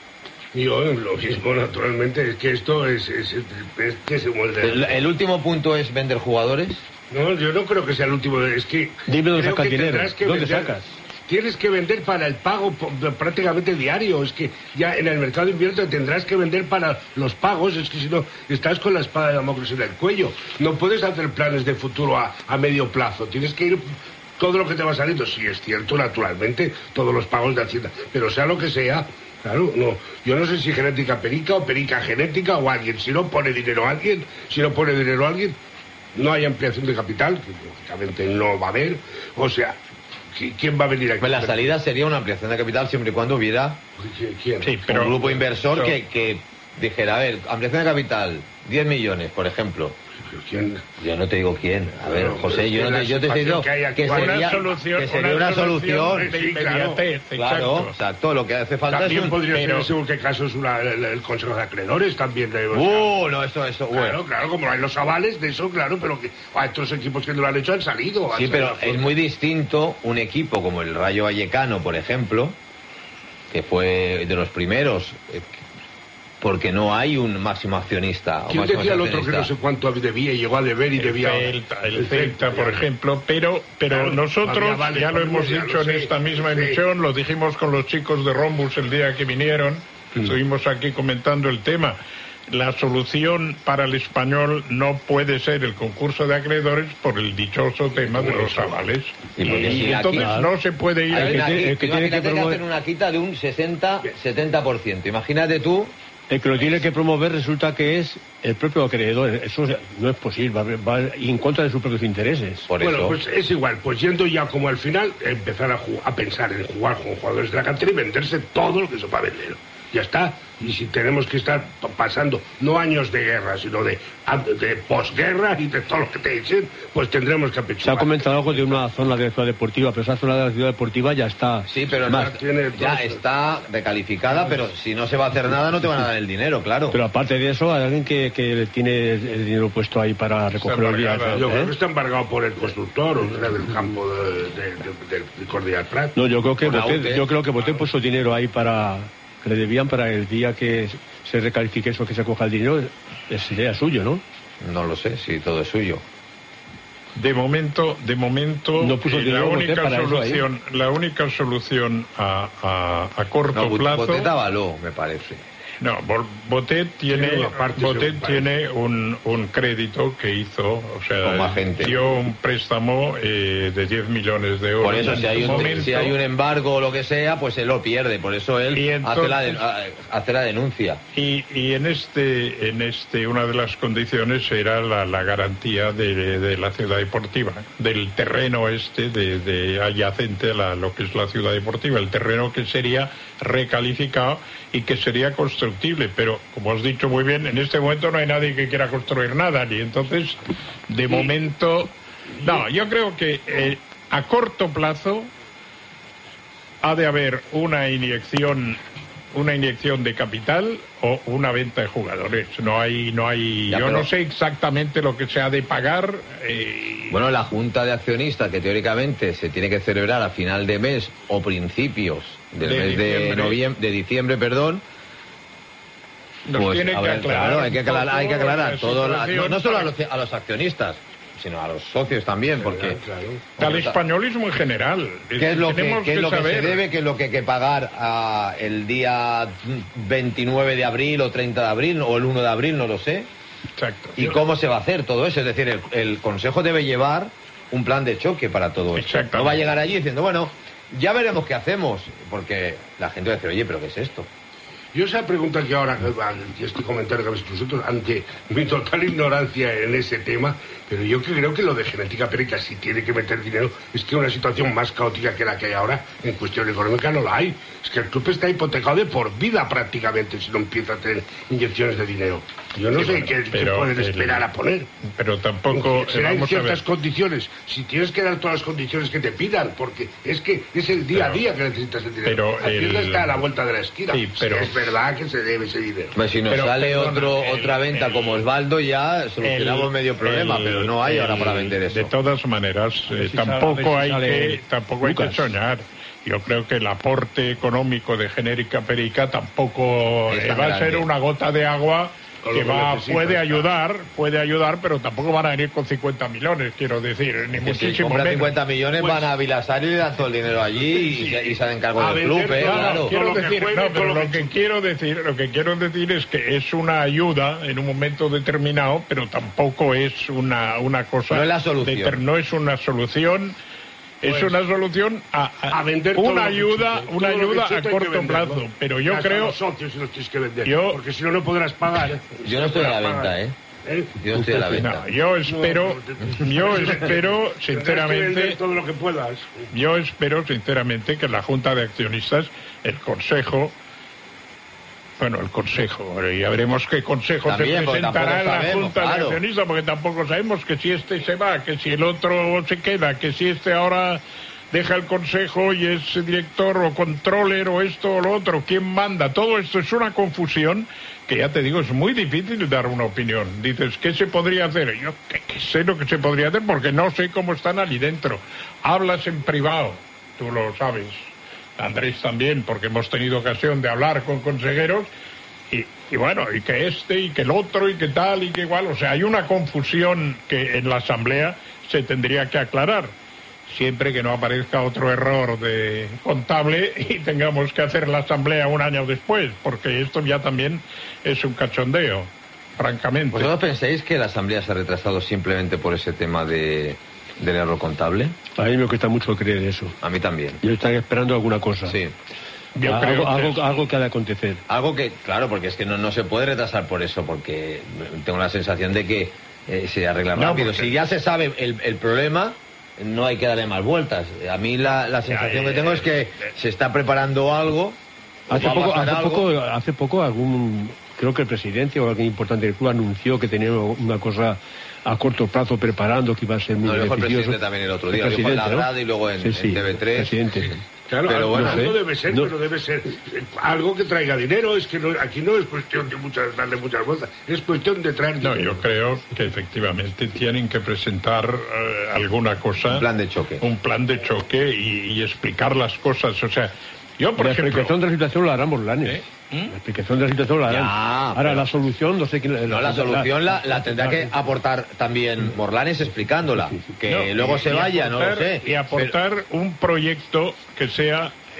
Yo, lo mismo, naturalmente, es que esto es, es, es que se muerde. El, el último punto es vender jugadores. No, yo no creo que sea el último. Es que. Dime dónde creo sacas que dinero. tendrás que ¿Dónde vender- sacas? Tienes que vender para el pago po- prácticamente diario. Es que ya en el mercado invierno tendrás que vender para los pagos. Es que si no, estás con la espada de Damocles en el cuello. No puedes hacer planes de futuro a, a medio plazo. Tienes que ir todo lo que te va saliendo. Sí, es cierto, naturalmente, todos los pagos de Hacienda. Pero sea lo que sea, claro, no. Yo no sé si Genética Perica o Perica Genética o alguien. Si no pone dinero a alguien, si no pone dinero a alguien, no hay ampliación de capital, que lógicamente no va a haber. O sea, ¿qui- ¿quién va a venir aquí? Pues la salida sería una ampliación de capital siempre y cuando hubiera ¿Qui- ¿Quién? Sí, un grupo inversor pero- que, que dijera, a ver, ampliación de capital, diez millones, por ejemplo. ¿Quién? Yo no te digo quién. A ver, No, José, es yo, que no la te, yo te estoy situación diciendo que hay aquí- que Una sería, solución, que sería una, solución. de Sí, claro. inmediatez, Claro, exacto. exacto. Lo que hace falta También es un... podría pero- ser, según qué casos, una- el, el Consejo de Acreedores también. de- o sea, Uh, no, esto, esto, Claro, bueno. claro, como hay los avales de eso, claro, pero que a estos equipos que no lo han hecho han salido. han Sí, pero salido. es muy distinto un equipo como el Rayo Vallecano, por ejemplo, que fue de los primeros, eh, porque no hay un máximo accionista. o ¿Quién máximo decía el otro que accionista? no sé cuánto debía y llegó a deber y El debía... Celta, el Celta, por ejemplo, pero pero Claro, nosotros había vales ya lo por hemos uno, ya dicho lo en sé, esta misma sí. emisión, lo dijimos con los chicos de Rombus el día que vinieron, estuvimos aquí comentando el tema. La solución para el español no puede ser el concurso de acreedores por el dichoso tema de los avales. Y porque Y si entonces aquí- no se puede ir Hay ahí. una que tiene- quita, el que tiene imagínate que que, promover- hacen una quita de un sesenta setenta por ciento. Imagínate tú, El que lo tiene que promover resulta que es el propio acreedor. Eso no es posible, va, va en contra de sus propios intereses. por Bueno, eso... pues es igual, pues yendo ya como al final, empezar a, ju- a pensar en jugar con jugadores de la cantera y venderse todo lo que se pueda vender. Ya está. Y si tenemos que estar pa- pasando, no años de guerra, sino de, de posguerra y de todo lo que te echen, pues tendremos que Se ha apechugar. comentado algo de una zona de la ciudad deportiva, pero esa zona de la ciudad deportiva ya está. Sí, pero más. no- tiene ya dos- está recalificada, pero si no se va a hacer nada no te van a dar el dinero, claro. Pero aparte de eso, hay alguien que, que tiene el dinero puesto ahí para recoger los días. embargada. Yo creo ¿eh? que está embargado por el constructor, o sea, del campo de, de- de- del Cordial Prat. No, yo creo que Una Botet, U T E. yo creo que Botet puso dinero ahí para que le debían para el día que se recalifique eso, que se coja el dinero, es idea suyo, ¿no? No lo sé, si todo es suyo. De momento, de momento, No puso eh, la dinero Botet única para eso ahí. solución, la única solución a, a, a corto No, plazo. Botet avaló, me parece. No, Botet tiene, Tiene una parte, Botet según tiene un, un crédito que hizo, o sea, Como agente. dio un préstamo eh, de diez millones de euros. Por eso, si en hay, su un, momento. si hay un embargo o lo que sea, pues él lo pierde. Por eso él Y hace, la de- entonces- hace la denuncia. Y, y en este, en este, una de las condiciones era la, la garantía de, de la ciudad deportiva, del terreno este de, de adyacente a la- lo que es la ciudad deportiva, el terreno que sería recalificado y que sería constructible, pero como has dicho muy bien, en este momento no hay nadie que quiera construir nada, y entonces, de momento, no, yo creo que eh, a corto plazo ha de haber una inyección una inyección de capital o una venta de jugadores. No hay, no hay, Ya, yo pero- no sé exactamente lo que se ha de pagar. eh, Bueno, la junta de accionistas, que teóricamente se tiene que celebrar a final de mes o principios del De mes de diciembre. noviembre, de diciembre, perdón. nos Pues, tiene a que ver, aclarar. claro, hay que aclarar, hay que todo aclarar la todo, la- no, situación no solo a para- los, a los accionistas, sino a los socios también, porque al españolismo en general. ¿qué es lo que, Tenemos qué es lo que se saber. debe, qué es lo que hay que pagar ah, el día veintinueve de abril o treinta de abril o el uno de abril, no lo sé? Exacto. ¿Y cómo se va a hacer todo eso? Es decir, el, el Consejo debe llevar un plan de choque para todo esto. Exactamente. No va a llegar allí diciendo, bueno, ya veremos qué hacemos, porque la gente va a decir, oye, ¿pero qué es esto? Yo esa pregunta que ahora, que este comentario que habéis hecho vosotros, ante mi total ignorancia en ese tema, pero yo que creo que lo de genética perica, si tiene que meter dinero, es que una situación más caótica que la que hay ahora, en cuestión económica, no la hay. Es que el club está hipotecado de por vida prácticamente si no empieza a tener inyecciones de dinero. Yo no Sí, sé bueno, qué, qué pero pueden el- esperar a poner. Pero tampoco. Será en vamos a ciertas ver. condiciones. Si tienes que dar todas las condiciones que te pidan, porque es que es el día Pero- a día que necesitas el dinero. pero La tienda el- está a la vuelta de la esquina. Sí, pero- es verdad que se debe ese dinero. Pues si nos Pero, sale perdona, otro, el- otra venta el- como Osvaldo, ya solucionamos El- medio problema, el- pero no hay ahora el- para vender eso. De todas maneras, eh, ver si sale- a ver tampoco si hay sale que tampoco hay que Lucas. soñar. Yo creo que el aporte económico de Genérica Perica tampoco Es eh, tan va a grande. ser una gota de agua Con que lo que va necesita, puede claro. ayudar, puede ayudar, pero tampoco van a venir con cincuenta millones, quiero decir, ni Que si muchísimo compran menos. cincuenta millones Pues- van a Vilasar y le dan todo el dinero allí y, se- y se hacen cargo A del club, vender ¿eh? todo, Claro. todo Quiero lo que decir, juegue, no, todo pero lo lo que que quiero decir, lo que quiero decir es que es una ayuda en un momento determinado, pero tampoco es una una cosa. No es la solución. deter- no es una solución. Es Pues, una solución a, a- A vender todo una lo que ayuda, existe. una Todo lo que ayuda existe a hay que corto venderlo. plazo. Pero yo Hasta creo, los socios si los tienes que vender. Yo- porque si no, no podrás pagar. Yo no estoy a la podrás venta, pagar. ¿eh? ¿Eh? Yo no estoy a la venta. no, yo espero, yo espero Tendrás que sinceramente. vender todo lo que puedas. Yo espero sinceramente que la Junta de Accionistas, el Consejo, bueno, el Consejo, eh, ya veremos qué Consejo También, se porque presentará en tampoco la sabemos, Junta claro. de Accionistas, porque tampoco sabemos que si este se va, que si el otro se queda, que si este ahora deja el Consejo y es director o controller o esto o lo otro, ¿quién manda? Todo esto es una confusión que ya te digo, es muy difícil dar una opinión. Dices, ¿qué se podría hacer? Yo qué, qué sé lo que se podría hacer porque no sé cómo están allí dentro. Hablas en privado, tú lo sabes. Andrés también, porque hemos tenido ocasión de hablar con consejeros y, y bueno, y que este y que el otro y que tal y que igual. O sea, hay una confusión que en la Asamblea se tendría que aclarar. Siempre que no aparezca otro error de contable y tengamos que hacer la asamblea un año después, porque esto ya también es un cachondeo, francamente. ¿Vosotros pensáis que la Asamblea se ha retrasado simplemente por ese tema de, del error contable? A mí me cuesta mucho creer eso. A mí también. Yo están esperando alguna cosa. Sí. Yo algo, creo que algo, es- algo que ha de acontecer. Algo que, claro, porque es que no, no se puede retrasar por eso, porque tengo la sensación de que eh, se arregla No, rápido. porque- Si ya se sabe el, el problema, no hay que darle más vueltas. A mí la, la sensación Ya, que tengo eh, es que se está preparando algo. o Hace va a poco, pasar hace algo. poco, hace poco algún, creo que el presidente o alguien importante del club anunció que tenía una cosa a corto plazo preparando que iba a ser muy No, lo dijo el beneficioso. presidente también el otro día, El lo dijo en la presidente, ¿no? grada y luego en- Sí, en sí, T V tres. presidente. Claro, Pero algo, bueno, algo sí. debe ser, No. pero debe ser eh, algo que traiga dinero. Es que no- aquí no es cuestión de muchas, darle muchas vueltas, es cuestión de traer No, dinero. yo creo que efectivamente tienen que presentar eh, alguna cosa. Un plan de choque. Un plan de choque y, y explicar las cosas. O sea, yo, por la ejemplo... explicación de la situación la harán Morlanes. ¿Eh? ¿Mm? La explicación de la situación la harán. Ya, Ahora, pero- la solución, no sé quién... No, la solución la, la tendrá que aportar también Morlanes explicándola. Que No, luego y- se y vaya, no lo aportar- sé. Y aportar un proyecto que sea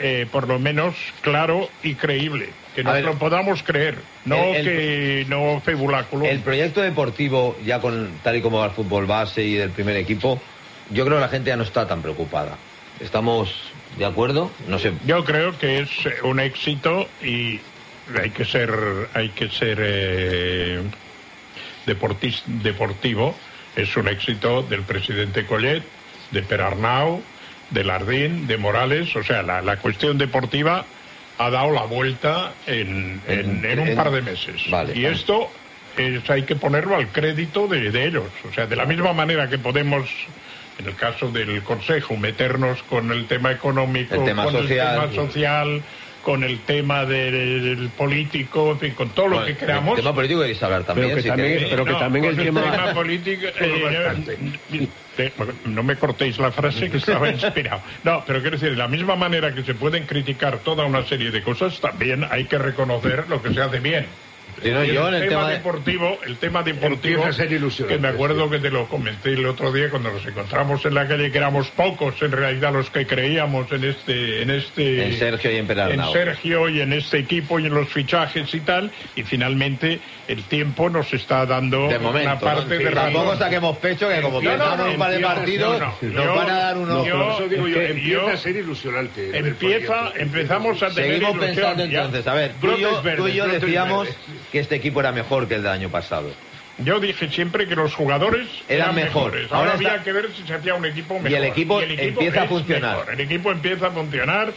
eh, por lo menos claro y creíble, que nos ver, lo podamos creer, no el, el, que no febuláculo. El proyecto deportivo, ya con tal y como va el fútbol base y del primer equipo, yo creo que la gente ya no está tan preocupada. ¿Estamos de acuerdo? No sé. Yo creo que es un éxito y hay que ser, hay que ser eh, deportis, deportivo. Es un éxito del presidente Collet, de Perarnau, de Lardín, de Morales. O sea, la, la cuestión deportiva ha dado la vuelta en, en, en un en, par de meses. Vale, y vale. esto es, hay que ponerlo al crédito de, de ellos. O sea, de la misma manera que podemos, en el caso del Consejo, meternos con el tema económico, el tema con social, el tema social, con el tema del, del político, en fin, con todo bueno, lo que queramos. El tema político queréis hablar también. Pero que si también, queréis. pero que no, también el tema... el tema político... Eh, eh, no me cortéis la frase, que estaba inspirado. No, pero quiero decir, de la misma manera que se pueden criticar toda una serie de cosas, también hay que reconocer lo que se hace bien. Sí, no, yo el, en el tema tema de... deportivo, el tema deportivo, a ser ilusionante, que me acuerdo que te lo comenté el otro día cuando nos encontramos en la calle, que éramos pocos en realidad los que creíamos en este, en este, en Sergio y en Perarnau. en Sergio y en este equipo y en los fichajes y tal, y finalmente el tiempo nos está dando de momento, una parte ¿no? de razón. Tampoco saquemos pecho que como no, no, no, un par de partidos no, no, nos yo, van a dar unos... yo, Por eso digo yo, yo, empieza a ser ilusionante. Empieza, empezamos a tener Seguimos ilusión, pensando ya. entonces, a ver, tú y yo, tú y yo decíamos que este equipo era mejor que el del año pasado. Yo dije siempre que los jugadores eran, eran mejor. mejores. Ahora, Ahora había está... que ver si se hacía un equipo mejor. Y el equipo, y el equipo empieza a es funcionar. Mejor. El equipo empieza a funcionar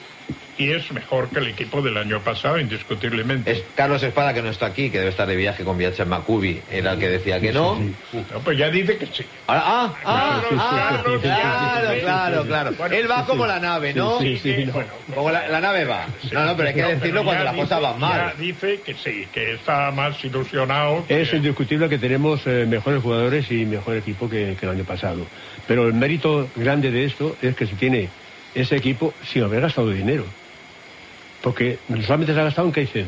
y es mejor que el equipo del año pasado, indiscutiblemente. Es Carlos Espada, que no está aquí, que debe estar de viaje con Viacha Macubi, era el que decía que no. Sí, sí. No, pues ya dice que sí. Ahora, ah, ah, Claro, ah, claro, claro, claro, claro. Bueno, Él va como la nave, ¿no? Sí, sí, sí, no. Bueno, Como la, la nave va. No, no, pero hay que no, decirlo pero cuando ya las cosas dice- van mal. Ya dice que sí, que está más ilusionado. que- Es indiscutible que tenemos eh, mejores jugadores y mejor equipo que, que el año pasado. Pero el mérito grande de esto es que se tiene ese equipo sin haber gastado dinero. Porque solamente se ha gastado en Caicedo.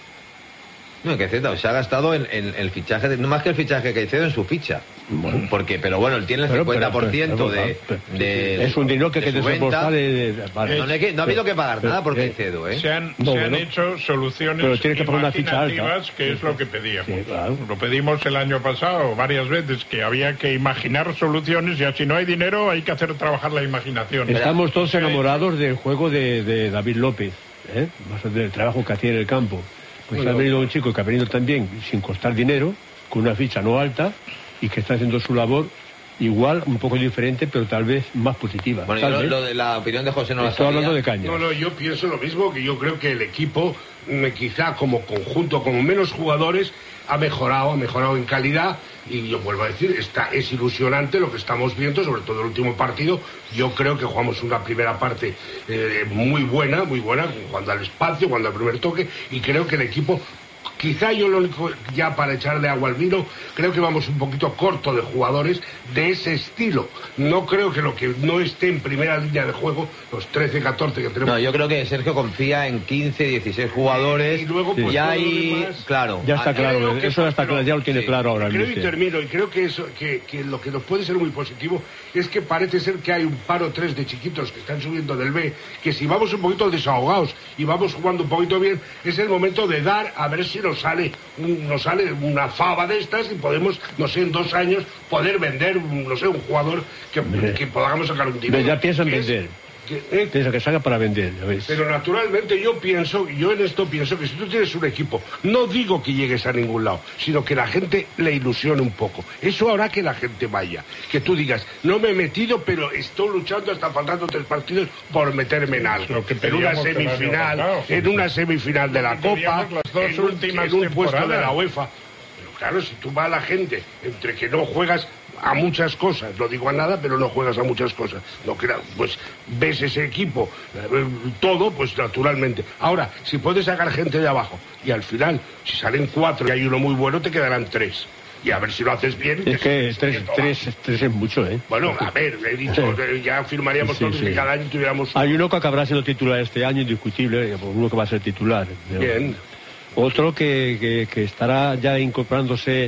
No, Caicedo se ha gastado en, en el fichaje, de- no más que el fichaje de Caicedo, en su ficha. Bueno. Porque, pero bueno, él tiene el Pero- cincuenta por pero- ciento pero- de, pero- de es un dinero que, de que su desembolsar venta. de, de- de- vale. No, no hay que- no ha habido que pagar Pero- nada por eh, Caicedo, ¿eh? Se han, No, se han bueno. hecho soluciones Pero tiene que poner una ficha alta. imaginativas, que es lo que pedíamos. Sí, claro. Lo pedimos el año pasado varias veces, que había que imaginar soluciones y así no hay dinero, hay que hacer trabajar la imaginación. Estamos todos Eh, enamorados del juego de, de David López, ¿eh? Más del trabajo que hacía en el campo. Pues ha venido un chico que ha venido también sin costar dinero, con una ficha no alta, y que está haciendo su labor igual, un poco diferente, pero tal vez más positiva. Bueno, Tal yo vez. lo de la opinión de José no la Estoy sabía. hablando de caña. No, no, yo pienso lo mismo, que yo creo que el equipo, mm, quizá como conjunto, como menos jugadores, ha mejorado, ha mejorado en calidad, y yo vuelvo a decir, está, es ilusionante lo que estamos viendo, sobre todo el último partido. Yo creo que jugamos una primera parte eh, muy buena, muy buena, jugando al espacio, jugando al primer toque, y creo que el equipo... Quizá yo lo único, ya para echarle agua al vino, creo que vamos un poquito corto de jugadores de ese estilo. No creo que lo que no esté en primera línea de juego, los trece, catorce que tenemos... No, yo creo que Sergio confía en quince, dieciséis jugadores. Y luego, pues, y todo lo hay, demás- claro. Ya está ah, claro, creo que- eso ya está claro, ya lo tiene sí, claro ahora el Creo y míster. termino, y creo que eso, que, que lo que nos puede ser muy positivo es que parece ser que hay un par o tres de chiquitos que están subiendo del B, que si vamos un poquito desahogados y vamos jugando un poquito bien, es el momento de dar, a ver si nos sale un- nos sale una fava de estas y podemos, no sé, en dos años poder vender, un- no sé, un jugador que, que podamos sacar un dinero. Ya piensan Que es- vender. que- eh, Piensa que salga para vender, ya ves. Pero naturalmente yo pienso, yo en esto pienso que si tú tienes un equipo, no digo que llegues a ningún lado, sino que la gente le ilusione un poco. Eso hará que la gente vaya. Que tú digas, no me he metido, pero estoy luchando hasta faltando tres partidos por meterme en algo. Lo que En una pedíamos el año semifinal, pasado. en una semifinal de la que Copa, pedíamos las dos en un, últimas en un puesto de temporadas. la UEFA. Pero claro, si tú vas a la gente, entre que no juegas a muchas cosas, no digo a nada, pero no juegas a muchas cosas. No creo, pues ves ese equipo, eh, todo, pues naturalmente. Ahora, si puedes sacar gente de abajo y al final, si salen cuatro y hay uno muy bueno, te quedarán tres. Y a ver si lo haces bien. Es que te- tres, te- tres, tres es mucho, ¿eh? Bueno, a ver, he dicho, Sí. eh, ya firmaríamos Sí, todos sí. que cada año tuviéramos... Hay uno que acabará siendo titular este año, indiscutible, uno que va a ser titular. Bien. Otro que, que, que estará ya incorporándose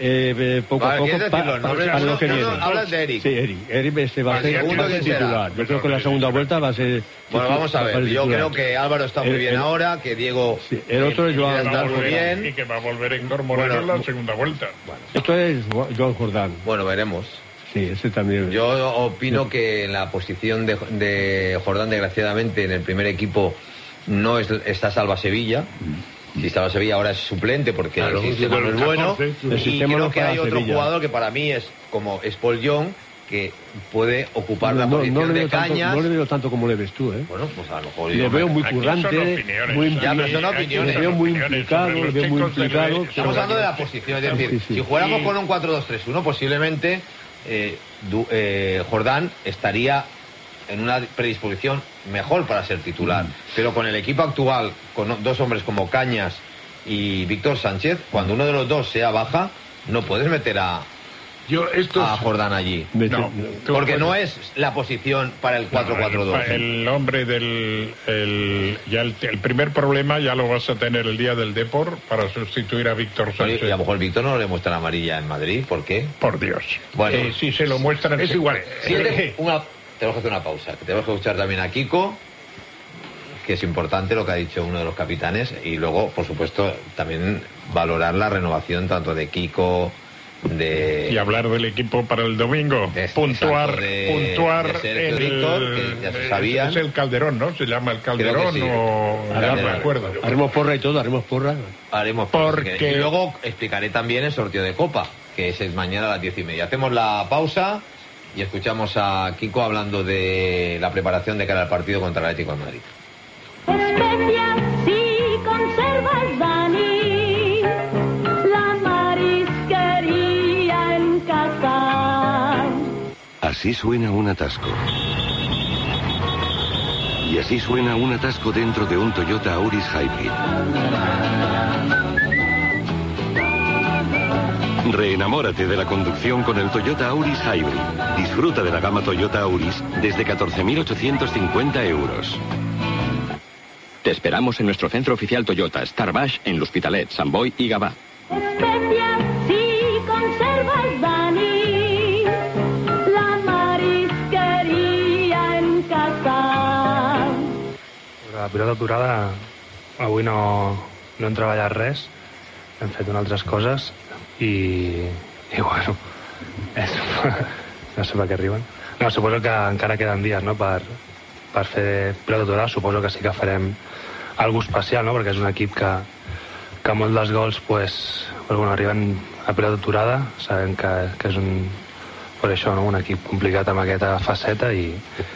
eh, eh, poco Vale, a poco ¿quieres pa- decirlo? pa- Nombre- para no, lo que no, viene. no, hablas de Eric. Sí, Eric. Eric este va a Vale, ser, segundo va a ser quién será. titular. Yo creo que la segunda vuelta va a ser... Bueno, vamos a va ver. ser Yo titular. creo que Álvaro está muy El- bien el- ahora, que Diego Sí, el otro es quiere Joan estar muy volver- bien. Y que va a volver en Moreno Bueno, en la segunda vuelta. Esto es Joan Jordán. Bueno, veremos. Sí, ese también. Yo opino que en la posición de, de Jordán, desgraciadamente, en el primer equipo no es, está Salva Sevilla. Si Salva Sevilla ahora es suplente porque Claro, el sistema no el es bueno. catorce. El Y sistema creo no que para hay otro Sevilla. jugador que para mí es como es Paul Young, que puede ocupar la no, posición no le de veo tanto, Cañas. no le veo tanto como le ves tú, ¿eh? Bueno, pues a lo mejor Le yo veo me- muy Aquí son currante, opiniones. muy Ya, pero son Aquí opiniones. Le veo muy opiniones implicado, sobre le los veo muy chicos del- implicado. Estamos hablando de la posición, es decir, Sí, sí. si jugáramos Sí. con un cuatro dos tres uno, posiblemente eh, Du- eh, Jordán estaría en una predisposición mejor para ser titular. Pero con el equipo actual, con dos hombres como Cañas y Víctor Sánchez, cuando uno de los dos sea baja, no puedes meter a, Yo, esto a Jordán allí. Me- No, tú Porque puedes- no es la posición para el cuatro cuatro dos. El, el hombre del. El, ya el, el primer problema ya lo vas a tener el día del Depor para sustituir a Víctor Oye, Sánchez. y a lo mejor Víctor no le muestra la amarilla en Madrid. ¿Por qué? Por Dios. Bueno. Eh, si se lo muestran. Es igual. Sí, te- una, tenemos que hacer una pausa. Que tenemos que escuchar también a Kiko, que es importante lo que ha dicho uno de los capitanes, y luego, por supuesto, también valorar la renovación tanto de Kiko, de... Y hablar del equipo para el domingo. Es- puntuar, exacto, de- puntuar de Sergio el, Víctor, que ya se sabían. Es el Calderón, ¿no? Se llama el Calderón que sí. o ya no Calderón. me acuerdo. Haremos porra y todo, haremos porra. Haremos Porque- Y luego explicaré también el sorteo de Copa, que es el mañana a las diez y media. Hacemos la pausa y escuchamos a Kiko hablando de la preparación de cara al partido contra el Atlético de Madrid. Especial si conservas, Dani, la marisquería en casa. Así suena un atasco. Y así suena un atasco dentro de un Toyota Auris Hybrid. Reenamórate de la conducción con el Toyota Auris Hybrid. Disfruta de la gama Toyota Auris desde catorce mil ochocientos cincuenta euros. Te esperamos en nuestro centro oficial Toyota, Starbash, en l'Hospitalet, Sant Boi y Gavà. Especial si conservas, Dani, la marisquería en casa. La pilota aturada, avui no, no hem treballat res, hem fet unes altres coses i, i bueno, és, no sé per què riuen. No, suposo que encara queden dies, no?, per, per fer pilota aturada. Suposo que sí que farem alguna especial, no?, perquè és un equip que, que molts dels gols pues, pues, bueno, arriben a pilota aturada. Sabem que, que és un, per això, no?, un equip complicat amb aquesta faceta i,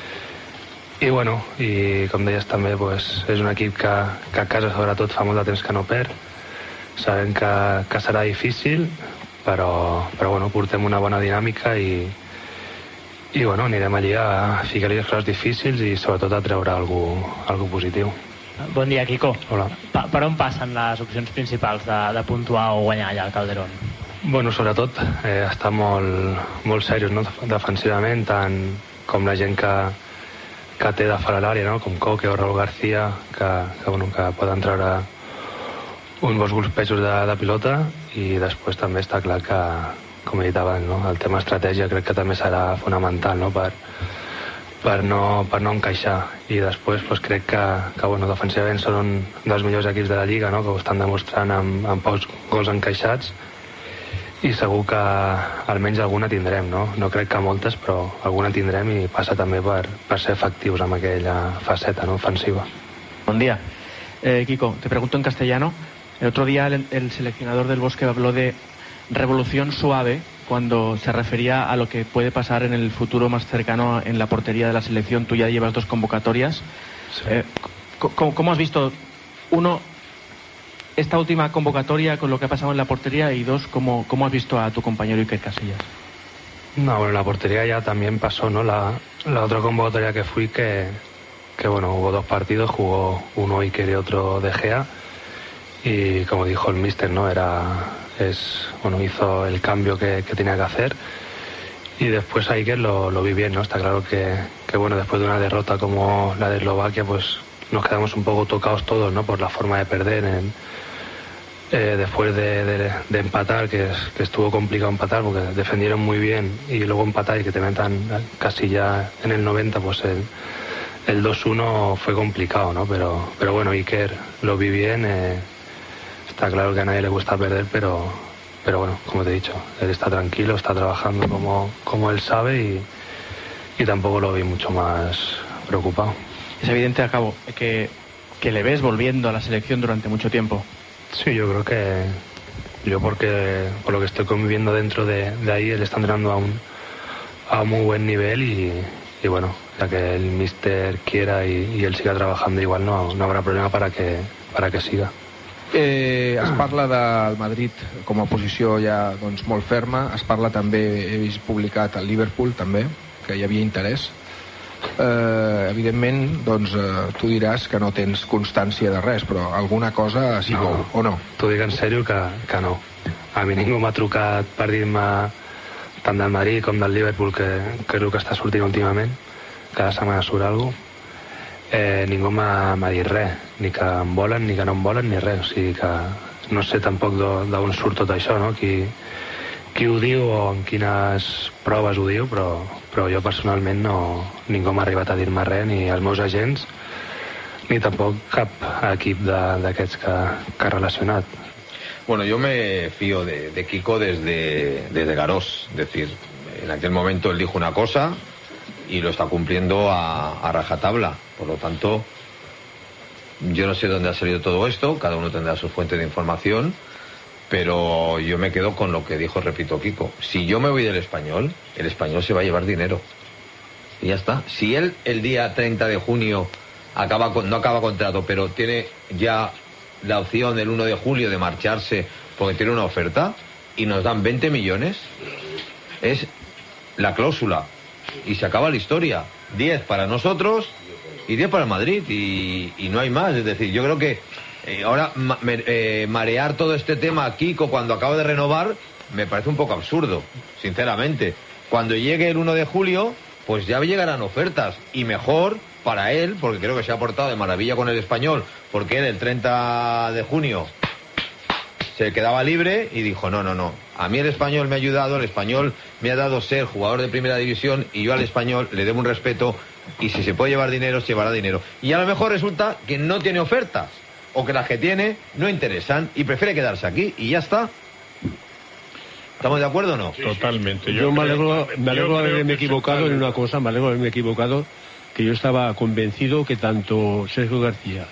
i bueno, i com deies també pues, és un equip que, que a casa sobretot fa molt de temps que no perd. Sabem que, que serà difícil, però, però bueno, portem una bona dinàmica i, i bueno, anirem allí a ficar-li les coses difícils i sobretot a treure alguna cosa positiu. Bon dia, Kiko. Hola. Pa per on passen les opcions principals de, de puntuar o guanyar allà al Calderón? Bueno, sobretot eh, estar molt, molt serios, no?, defensivament, tant com la gent que, que té de fora l'àrea, no?, com Coque o Raúl García, que, que, bueno, que poden treure uns bons golpejos de, de pilota, i després també està clar que, com he dit abans, no?, el tema estratègia crec que també serà fonamental, no?, per, per, no, per no encaixar. I després pues, crec que, que bueno, defensivament són un dels millors equips de la Lliga, no?, que ho estan demostrant amb, amb pocs gols encaixats, i segur que almenys alguna tindrem, no? No crec que moltes, però alguna tindrem, i passa també per, per ser efectius amb aquella faceta, no?, ofensiva. Buen día. Eh, Kiko, te pregunto en castellano. El otro día el, el seleccionador del Bosque habló de revolución suave cuando se refería a lo que puede pasar en el futuro más cercano en la portería de la selección. Tú ya llevas dos convocatorias. Sí. Eh, ¿cómo, ¿Cómo has visto, uno, esta última convocatoria con lo que ha pasado en la portería, y dos, cómo, cómo has visto a tu compañero Iker Casillas? No, bueno, la portería ya también pasó, ¿no? La, la otra convocatoria que fui, que, que bueno, hubo dos partidos, jugó uno Iker y otro De Gea, y como dijo el míster, ¿no?, era, es, bueno, hizo el cambio que, que tenía que hacer, y después a Iker lo, lo vi bien, ¿no? Está claro que, que, bueno, después de una derrota como la de Eslovaquia, pues nos quedamos un poco tocados todos, ¿no?, por la forma de perder en, eh, después de, de, de empatar, que, que estuvo complicado empatar porque defendieron muy bien, y luego empatar y que te metan casi ya en el noventa, pues el, el dos uno fue complicado, ¿no? Pero, pero bueno, Iker lo vi bien, eh, está claro que a nadie le gusta perder, pero, pero bueno, como te he dicho, él está tranquilo, está trabajando como, como él sabe, y, y tampoco lo vi mucho más preocupado. Es evidente, a cabo, que, que le ves volviendo a la selección durante mucho tiempo. Sí, yo creo que yo porque por lo que estoy conviviendo dentro de, de ahí, él está entrenando a un, a un muy buen nivel, y, y bueno, ya que el míster quiera y, y él siga trabajando igual, no, no habrá problema para que, para que siga. Eh, es parla del Madrid com a posició ja doncs, molt ferma, es parla també, he vist publicat al Liverpool també, que hi havia interès. Eh, evidentment, doncs, eh, tu diràs que no tens constància de res, però alguna cosa s'hi no, veu, o no? T'ho dic en sèrio que, que no. A mi ningú m'ha trucat per dir-me tant del Madrid com del Liverpool, que, que és el que està sortint últimament, cada setmana surt alguna cosa. Eh, ningú m'ha dit res, ni que em volen, ni que no em volen, ni res. O sigui que no sé tampoc d'on surt tot això, no? Qui, qui ho diu o en quines proves ho diu, però, però jo personalment no, ningú m'ha arribat a dir-me res, ni els meus agents, ni tampoc cap equip d'aquests que, que ha relacionat. Bueno, yo me fío de, de Kiko desde, desde Garós. Es decir, en aquel momento él dijo una cosa y lo está cumpliendo a, a rajatabla. Por lo tanto, yo no sé dónde ha salido todo esto, cada uno tendrá su fuente de información, pero yo me quedo con lo que dijo, repito, Kiko. Si yo me voy del Español, el Español se va a llevar dinero. Y ya está. Si él el día treinta de junio acaba con, no acaba contrato, pero tiene ya la opción el uno de julio de marcharse porque tiene una oferta y nos dan veinte millones, es la cláusula y se acaba la historia. diez para nosotros y diez para el Madrid, y, y no hay más. Es decir, yo creo que eh, ahora ma, me, eh, marear todo este tema a Kiko cuando acaba de renovar me parece un poco absurdo, sinceramente. Cuando llegue el uno de julio, pues ya llegarán ofertas, y mejor para él, porque creo que se ha portado de maravilla con el Español, porque él el treinta de junio se quedaba libre y dijo, no, no, no, a mí el Español me ha ayudado, el Español me ha dado ser jugador de primera división, y yo al Español le debo un respeto, y si se puede llevar dinero, se llevará dinero. Y a lo mejor resulta que no tiene ofertas, o que las que tiene no interesan, y prefiere quedarse aquí, y ya está. ¿Estamos de acuerdo o no? Totalmente. Yo, yo me alegro, me alegro de haberme equivocado en una cosa, me alegro de haberme equivocado, que yo estaba convencido que tanto Sergio García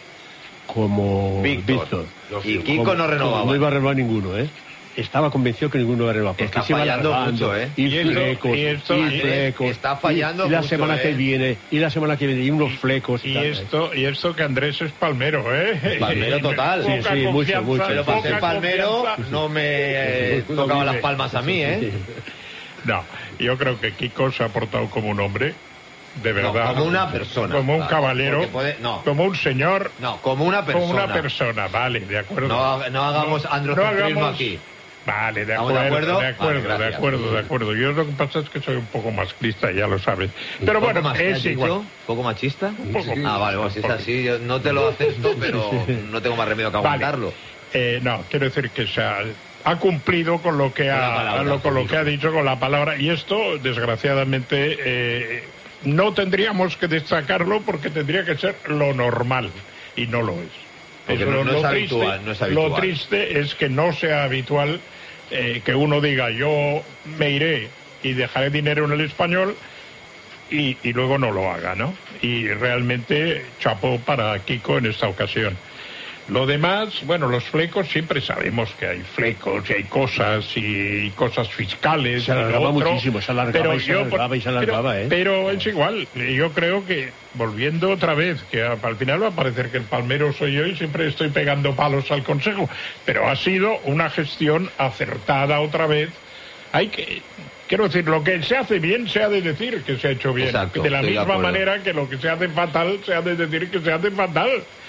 como Víctor, Víctor y Kiko como, no renovaba. No iba a renovar ninguno, ¿eh? Estaba convencido que ninguno iba a renovar. Está se iba fallando alargando, mucho, ¿eh? Y, Y esto- flecos, y esto- y flecos. Está fallando y, y la mucho, semana ¿eh? que viene, y la semana que viene, y unos flecos. Y, Y tal, ¿eh? esto, y esto que Andrés es palmero, ¿eh? Palmero total. Sí, Poca sí, mucho, confianza, mucho. Pero para poca ser palmero confianza. no me eh, Sí, tocaba sí. las palmas a mí, ¿eh? No, yo creo que Kiko se ha portado como un hombre, de verdad. como una persona. Como un Vale, caballero. porque puede- no. Como un señor. No, como una persona. Como una persona, vale, de acuerdo. No, ha- no hagamos androcentrismo hagamos- aquí. Vale, de ¿Estamos acuerdo, de de acuerdo? acuerdo, Vale, de gracias. acuerdo, de acuerdo. Yo lo que pasa es que soy un poco más crista, ya lo sabes. Pero ¿Un poco bueno, más, ¿qué es has igual. dicho? ¿Un poco machista? Un poco. Ah, vale, pues si es Un así, yo no te lo acepto, pero no tengo más remedio que Vale. aguantarlo. Eh, no, quiero decir que se ha, ha cumplido con lo que Con la ha, palabra, lo, con lo que ha dicho, con la palabra, y esto, desgraciadamente, eh, no tendríamos que destacarlo porque tendría que ser lo normal, y no lo es. Porque Eso no- no lo es triste, habitual, no es habitual. Lo triste es que no sea habitual eh, que uno diga yo me iré y dejaré dinero en el Español y, y luego no lo haga, ¿no? Y realmente chapó para Kiko en esta ocasión. Lo demás, bueno, los flecos siempre sabemos que hay flecos y hay cosas y cosas fiscales. Se y lo alargaba otro, muchísimo, se alargaba y se yo, alargaba y se alargaba, pero, ¿eh? pero es igual, yo creo que, volviendo otra vez, que a- al final va a parecer que el palmero soy yo y siempre estoy pegando palos al Consejo, pero ha sido una gestión acertada otra vez. Hay que, quiero decir, lo que se hace bien se ha de decir que se ha hecho bien. Exacto, de la estoy de misma acuerdo. manera que lo que se hace fatal se ha de decir que se hace fatal.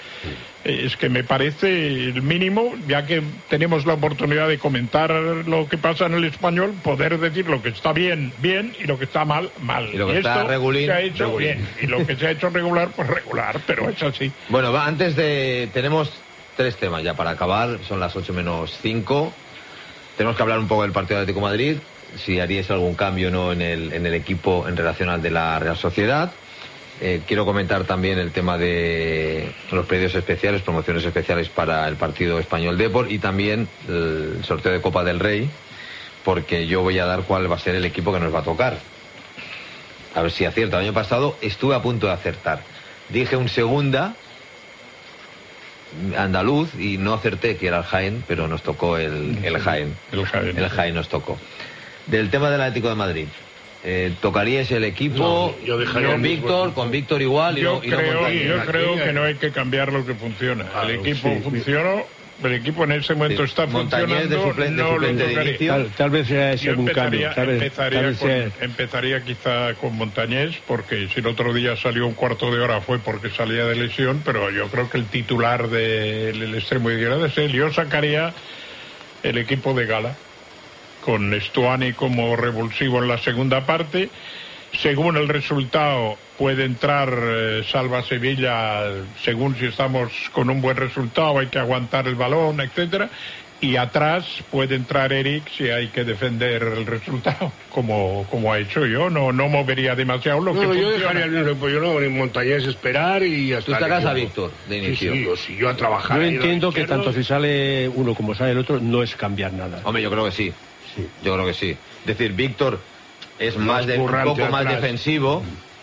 Eh, Es que me parece el mínimo, ya que tenemos la oportunidad de comentar lo que pasa en el Español, poder decir lo que está bien, bien, y lo que está mal, mal. Y lo que está esto regulín, se ha hecho regulín. bien, y lo que se ha hecho regular, pues regular, pero es así. Bueno, va, antes de... Tenemos tres temas ya para acabar, son las ocho menos cinco. Tenemos que hablar un poco del partido de Atlético de Madrid, si haríais algún cambio o no en el, en el equipo en relación al de la Real Sociedad. Eh, quiero comentar también el tema de los pedidos especiales, promociones especiales para el partido Español Depor y también el sorteo de Copa del Rey, porque yo voy a dar cuál va a ser el equipo que nos va a tocar. A ver si acierto. El año pasado estuve a punto de acertar. Dije un segunda andaluz y no acerté, que era el Jaén, pero nos tocó el, el Jaén. El Jaén. El Jaén nos tocó. Del tema del Atlético de Madrid. Eh, ¿Tocaríais el equipo No, yo dejaría con el mismo Víctor, equipo. con Víctor igual y Yo no, y no creo, Montañés? yo creo que no hay que cambiar lo que funciona. Claro, el equipo sí. funcionó, el equipo en ese momento Sí. está Montañés de funcionando, suplente- de no lo suplente de tocaría. inicio. Tal, tal vez sea ese Yo un empezaría, cambio. Tal vez, empezaría, tal vez con- sea- empezaría quizá con Montañés, porque si el otro día salió un cuarto de hora fue porque salía de lesión, pero yo creo que el titular del el extremo izquierdo es él. Yo sacaría el equipo de gala, con Stuani como revulsivo en la segunda parte. Según el resultado puede entrar eh, Salva Sevilla, según si estamos con un buen resultado, hay que aguantar el balón, etcétera. Y atrás puede entrar Eric si hay que defender el resultado, como, como ha hecho yo. No, no movería demasiado lo que No, yo funciona. dejaría el mismo equipo. Yo no, en Montañés esperar y ya Tú está. sacas el a equipo. Víctor de Sí, inicio. sí, yo, sí, yo a trabajar. Yo ahí, entiendo los que izquierdos. tanto si sale uno como sale el otro no es cambiar nada. Hombre, yo creo que sí. Sí. Yo creo que sí. Es decir, Víctor es Más más de, un currante poco más atrás. defensivo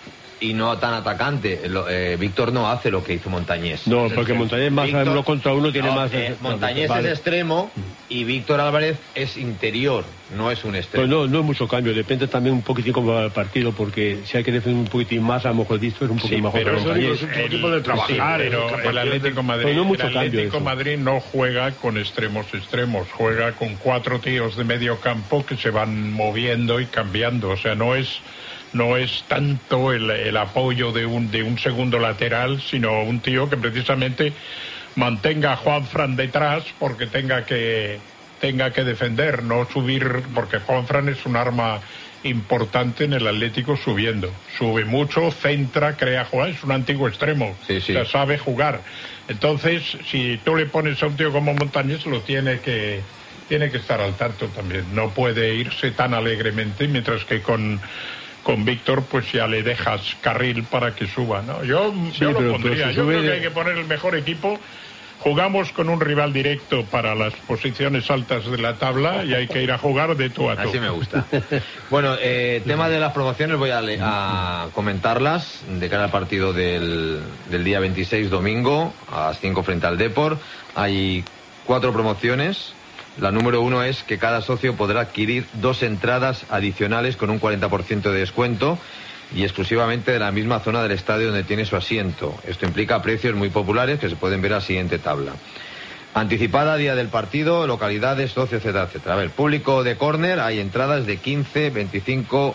y no tan atacante. Lo- eh, Víctor no hace lo que hizo Montañés. No, porque Montañés más Víctor- uno contra uno tiene no, más... eh, no, Montañés vale. es extremo y Víctor Álvarez es interior, no es un Pues extremo. no, no es mucho cambio, depende también un poquitín cómo va el partido, porque si hay que defender un poquitín más, a lo mejor Víctor es un poquito Sí, mejor pero que eso Montañés. digo, es un equipo de trabajar, sí, pero es el capacidad de- Atlético Madrid, Pues no mucho el cambio Atlético eso. Madrid no juega con extremos extremos, juega con cuatro tíos de medio campo que se van moviendo y cambiando, o sea, no es no es tanto el, el apoyo de un de un segundo lateral, sino un tío que precisamente mantenga a Juanfran detrás porque tenga que tenga que defender, no subir, porque Juanfran es un arma importante en el Atlético subiendo. Sube mucho, centra, crea jugar, es un antiguo extremo, Sí, sí. o sea, sabe jugar. Entonces, si tú le pones a un tío como Montañés, lo tiene que tiene que estar al tanto también. No puede irse tan alegremente, mientras que con con Víctor pues ya le dejas carril para que suba, ¿no? Yo, Sí, yo lo pero- pondría. pero si Yo sube creo que de- hay que poner el mejor equipo. Jugamos con un rival directo para las posiciones altas de la tabla y hay que ir a jugar de tú a tú. Así me gusta. Bueno, eh, tema de las promociones voy a, le- a comentarlas de cara al partido del, del día veintiséis, domingo, a las cinco frente al Depor. Hay cuatro promociones. La número uno es que cada socio podrá adquirir dos entradas adicionales con un cuarenta por ciento de descuento y exclusivamente de la misma zona del estadio donde tiene su asiento. Esto implica precios muy populares que se pueden ver a la siguiente tabla. Anticipada, día del partido, localidades, socios, etcétera, etcétera. A ver, público de córner, hay entradas de quince, veinticinco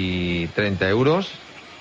y treinta euros.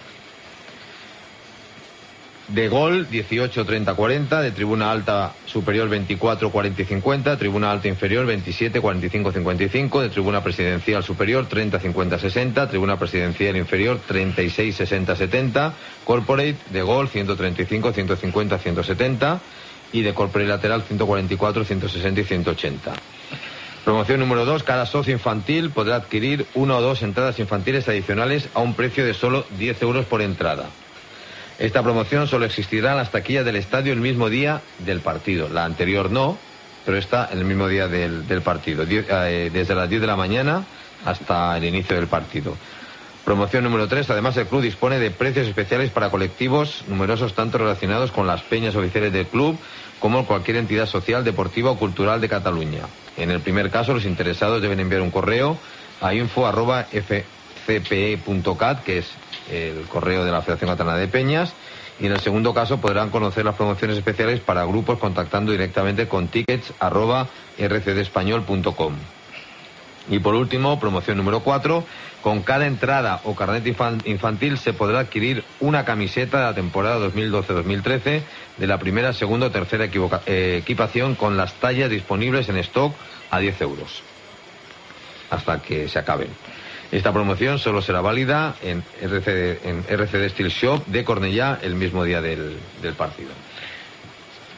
De gol, dieciocho, treinta, cuarenta. De tribuna alta superior, veinticuatro, cuarenta y cincuenta. Tribuna alta inferior, veintisiete, cuarenta y cinco, cincuenta y cinco. De tribuna presidencial superior, treinta, cincuenta, sesenta. Tribuna presidencial inferior, treinta y seis, sesenta, setenta. Corporate, de gol, ciento treinta y cinco, ciento cincuenta, ciento setenta. Y de corporate lateral, ciento cuarenta y cuatro, ciento sesenta y ciento ochenta. Promoción número dos, cada socio infantil podrá adquirir una o dos entradas infantiles adicionales a un precio de solo diez euros por entrada. Esta promoción solo existirá en las taquillas del estadio el mismo día del partido. La anterior no, pero está en el mismo día del, del partido, Die- eh, desde las diez de la mañana hasta el inicio del partido. Promoción número tres, además el club dispone de precios especiales para colectivos numerosos tanto relacionados con las peñas oficiales del club como cualquier entidad social, deportiva o cultural de Cataluña. En el primer caso, los interesados deben enviar un correo a info arroba f c p e punto cat, que es el correo de la Federación Catalana de Peñas, y en el segundo caso podrán conocer las promociones especiales para grupos contactando directamente con tickets arroba r c d español punto com. Y por último, promoción número cuatro, con cada entrada o carnet infan- infantil se podrá adquirir una camiseta de la temporada dos mil doce dos mil trece de la primera, segunda o tercera equivoca- eh, equipación con las tallas disponibles en stock a diez euros hasta que se acaben. Esta promoción solo será válida en R C D, en R C D Steel Shop de Cornellá el mismo día del, del partido.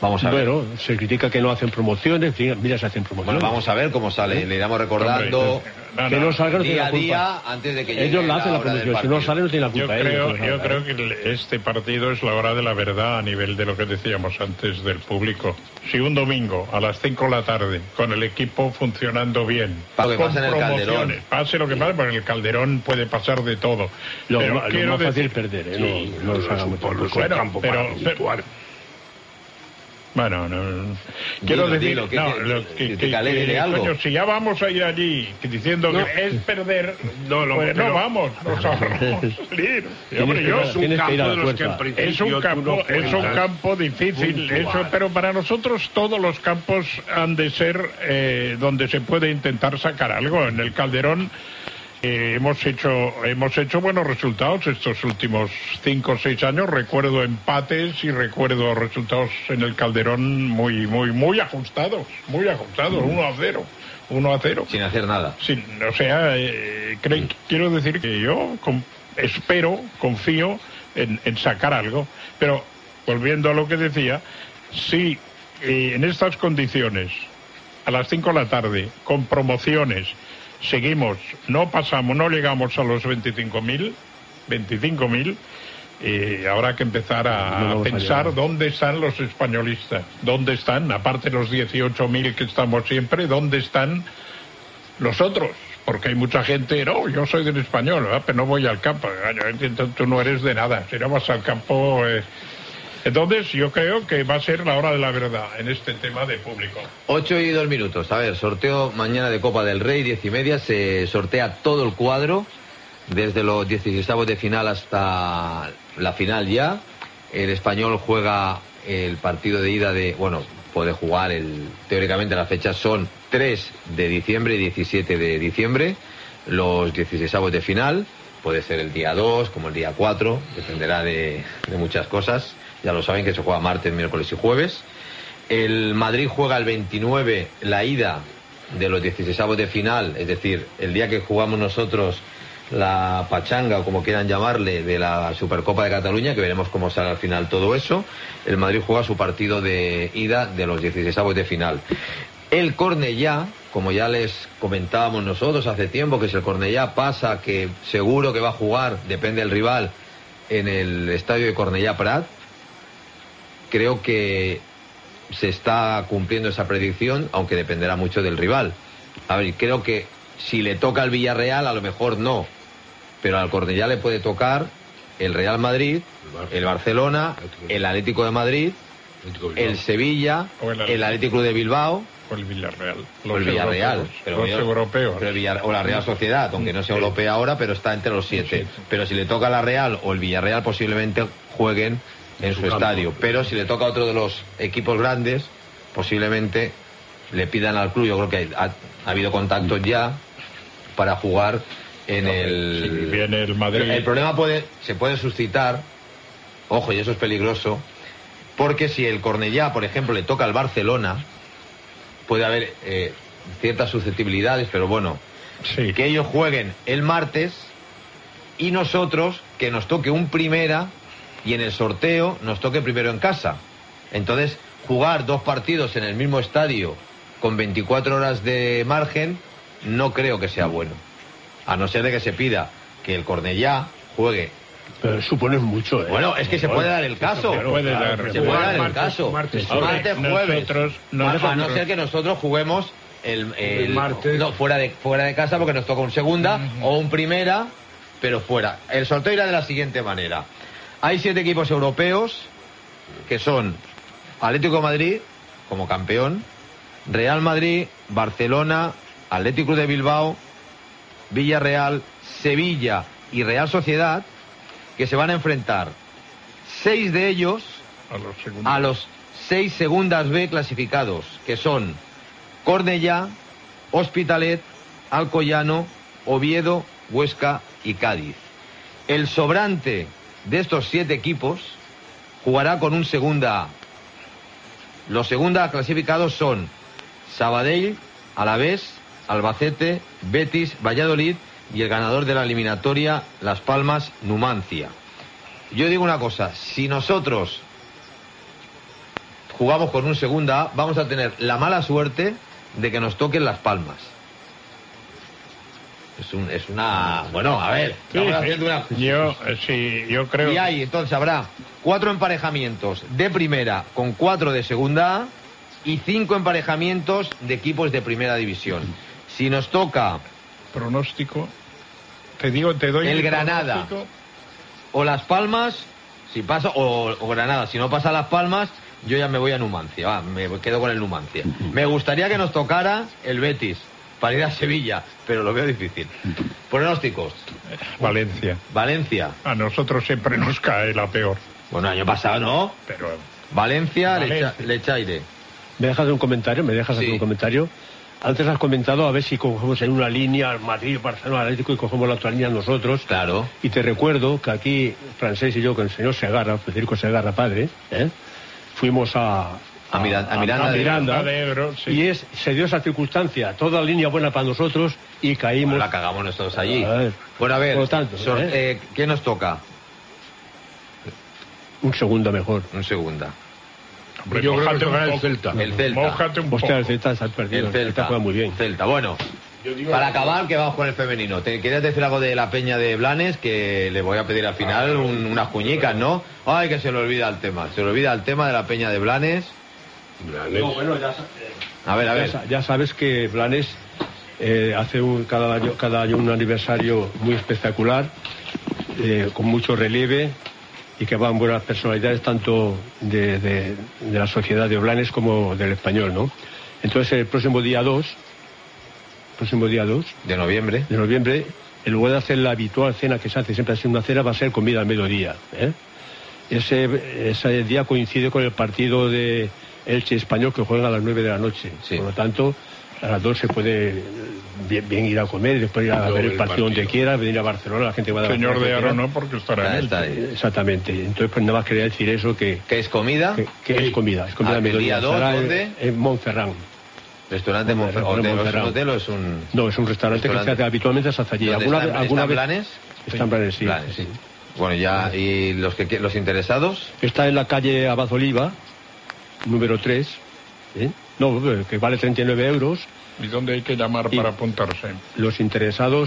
Vamos a ver. Bueno, se critica que no hacen promociones, en fin, mira, se hacen promociones. Bueno, vamos a ver cómo sale. Le iremos recordando. Hombre, no, no. Que no salga no tiene día la a culpa. día antes de que llegue ellos la hacen la la hora del promoción, si no partido. sale no tiene la culpa. Yo creo, ellos, yo creo que el- este partido es la hora de la verdad a nivel de lo que decíamos antes del público. Si un domingo a las cinco de la tarde, con el equipo funcionando bien, Lo que con pasa en el promociones, Calderón. pase lo que pase, porque en el Calderón puede pasar de todo. Lo, Pero ma- lo quiero más fácil decir- es perder, ¿eh? Sí, no, no nos hagamos bueno, trampas. pero, pero- bueno, no, quiero Dilo, decir, dilo, que no, te- lo que que, te que- calee de que, algo. coño, si ya vamos a ir allí que diciendo No. que es perder, No, no, pues pero- no vamos, nos ahorramos salir. Y, hombre, que yo- ir- tienes que ir a la de los que en fuerza. principio es un tú campo, no es un cuentas campo difícil, puntual. eso, pero para nosotros todos los campos han de ser eh, donde se puede intentar sacar algo. En el Calderón eh, hemos hecho hemos hecho buenos resultados estos últimos cinco o seis años. Recuerdo empates y recuerdo resultados en el Calderón muy muy muy ajustados, muy ajustados, uno a cero. uno a cero. Sin hacer nada. Sí, o sea, eh, cre- quiero decir que yo con- espero, confío en, en sacar algo, pero volviendo a lo que decía, si eh, en estas condiciones, a las cinco de la tarde, con promociones, seguimos, no pasamos, no llegamos a los veinticinco mil, veinticinco mil, eh, habrá que empezar a No vamos a pensar llegar. dónde están los españolistas, dónde están, aparte de los dieciocho mil que estamos siempre, dónde están los otros, porque hay mucha gente, no, yo soy del Español, ¿verdad? Pero no voy al campo. Entonces, tú no eres de nada, si no vas al campo... eh. Entonces yo creo que va a ser la hora de la verdad en este tema de público. Ocho y dos minutos. A ver, sorteo mañana de Copa del Rey, diez y media. Se sortea todo el cuadro, desde los dieciseisavos de final hasta la final ya. El Español juega el partido de ida de... Bueno, puede jugar, el teóricamente las fechas son tres de diciembre y diecisiete de diciembre. Los dieciseisavos de final. Puede ser el día dos, como el día cuatro. Dependerá de, de muchas cosas. Ya lo saben que se juega martes, miércoles y jueves. El Madrid juega el veintinueve la ida de los dieciseisavos de final, es decir, el día que jugamos nosotros la pachanga, o como quieran llamarle, de la Supercopa de Cataluña, que veremos cómo sale al final todo eso. El Madrid juega su partido de ida de los dieciseisavos de final. El Cornellá, como ya les comentábamos nosotros hace tiempo, que si el Cornellá pasa, que seguro que va a jugar, depende del rival, en el estadio de Cornellá Prat. Creo que se está cumpliendo esa predicción, aunque dependerá mucho del rival. A ver, creo que si le toca al Villarreal, a lo mejor no, pero al Cornellá le puede tocar el Real Madrid, el Barcelona, el Atlético de Madrid, el Sevilla, O el el Atlético de Bilbao O el Villarreal. o el Villarreal. Europeos, Pero los yo- europeos. pero el Villar- o la Real Sociedad, aunque no sea europea ahora, pero está entre los siete. Pero si le toca la Real o el Villarreal, posiblemente jueguen en su, campo. estadio. Pero si le toca a otro de los equipos grandes, posiblemente le pidan al club. Yo creo que ha, ha habido contactos ya para jugar en el... Si viene el Madrid. El problema puede, se puede suscitar, ojo, y eso es peligroso, porque si el Cornellá, por ejemplo, le toca al Barcelona, puede haber eh, ciertas susceptibilidades, pero bueno, Sí. que ellos jueguen el martes y nosotros que nos toque un primera y en el sorteo nos toque primero en casa. Entonces, jugar dos partidos en el mismo estadio con veinticuatro horas de margen no creo que sea bueno. A no ser de que se pida que el Cornellá juegue. Pero supones mucho, ¿eh? Bueno, es que se puede dar el caso. Se puede dar. Se puede dar el Martes, caso. martes, Martes, Hombre, jueves. nosotros- a, a no nosotros- ser que nosotros juguemos el, el- El martes. no, fuera de fuera de casa porque nos toca un segunda o un primera, pero fuera. El sorteo irá de la siguiente manera. Hay siete equipos europeos que son Atlético de Madrid como campeón, Real Madrid, Barcelona, Atlético de Bilbao, Villarreal, Sevilla y Real Sociedad, que se van a enfrentar seis de ellos A los segundos. a los seis segundas B clasificados, que son Cornellá, Hospitalet, Alcoyano, Oviedo, Huesca y Cádiz. El sobrante de estos siete equipos jugará con un segunda A. Los segunda clasificados son Sabadell, Alavés, Albacete, Betis, Valladolid y el ganador de la eliminatoria, Las Palmas, Numancia. Yo digo una cosa, si nosotros jugamos con un segunda A, vamos a tener la mala suerte de que nos toquen Las Palmas. Es, un, es una... Bueno, a ver, estamos Sí, haciendo una... Yo, eh, sí, yo creo... Y ahí, entonces, habrá cuatro emparejamientos de primera con cuatro de segunda A y cinco emparejamientos de equipos de primera división. Si nos toca... Pronóstico... Te digo, te doy... El mi Granada pronóstico. o Las Palmas, si pasa, o, o Granada, si no pasa Las Palmas, yo ya me voy a Numancia, va, me quedo con el Numancia. Me gustaría que nos tocara el Betis para ir a Sevilla, pero lo veo difícil. Pronósticos. Valencia. Valencia. A nosotros siempre nos cae la peor. Bueno, el año pasado no. Pero... Valencia, Valencia. Lecha, Lechaire. ¿Me dejas hacer un comentario? ¿Me dejas Sí. hacer un comentario? Antes has comentado a ver si cogemos en una línea Madrid, Barcelona, Atlético y cogemos la otra línea nosotros. Claro. Y te recuerdo que aquí, Francés y yo, con el señor Segarra, Federico Segarra, padre, ¿eh? fuimos a... A, Mira- a Miranda, a de- Miranda, de Ebro, sí. y es, se dio esa circunstancia, toda línea buena para nosotros y caímos... La cagamos nosotros allí. A ver, Bueno, a ver, por lo tanto, sor- ¿eh? eh, ¿qué nos toca? Un segundo mejor. Un segunda. Hombre, Yo creo mójate que un tocará el poco. Celta. El Celta. Mójate un Hostia, poco. el Celta se ha perdido. El Celta. juega muy bien. Celta, bueno. Yo digo- Para acabar, que vamos con el femenino. ¿Te querías decir algo de la Peña de Blanes? Que le voy a pedir al final un- unas cuñicas, ¿no? Ay, que se le olvida el tema. Se le olvida el tema de la Peña de Blanes. Blanes. No, bueno, ya, A ver, a ya ver. sa- ya sabes que Blanes eh, hace un- cada, año, cada año un aniversario muy espectacular, eh, con mucho relieve y que van buenas personalidades tanto de, de- de la sociedad de Blanes como del español, ¿no? Entonces el próximo día dos, próximo día dos De noviembre. de noviembre, en lugar de hacer la habitual cena que se hace siempre así una cena, va a ser comida al mediodía, ¿eh? Ese, ese día coincide con el partido de Elche Español que juega a las nueve de la noche. Sí. Por lo tanto, a las dos se puede eh, bien, bien ir a comer y después ir a Luego ver el el partido, donde partido. quiera, venir a Barcelona, la gente va a dar Señor de Aro no, porque estará Ya en está Elche. ahí. Exactamente. Entonces, pues nada más quería decir eso, que, ¿Qué es comida? que, que es comida. Es comida Ah, al ¿el mediodía. día dos, Estará en- dónde? En Montferrand. Restaurante Monfer- Monferrand, hotel, ¿es un Monferrand. hotel o es un...? No, es un restaurante, que se Restaurante. hace habitualmente, se hace allí. ¿Dónde ¿Alguna, está, vez- está alguna en vez- Blanes? Está en Blanes, sí. Blanes. sí. Bueno, ya, ¿y los que los interesados? Está en la calle Abad Oliva, número tres. ¿eh? No, que vale treinta y nueve euros. ¿Y dónde hay que llamar Y- para apuntarse? Los interesados,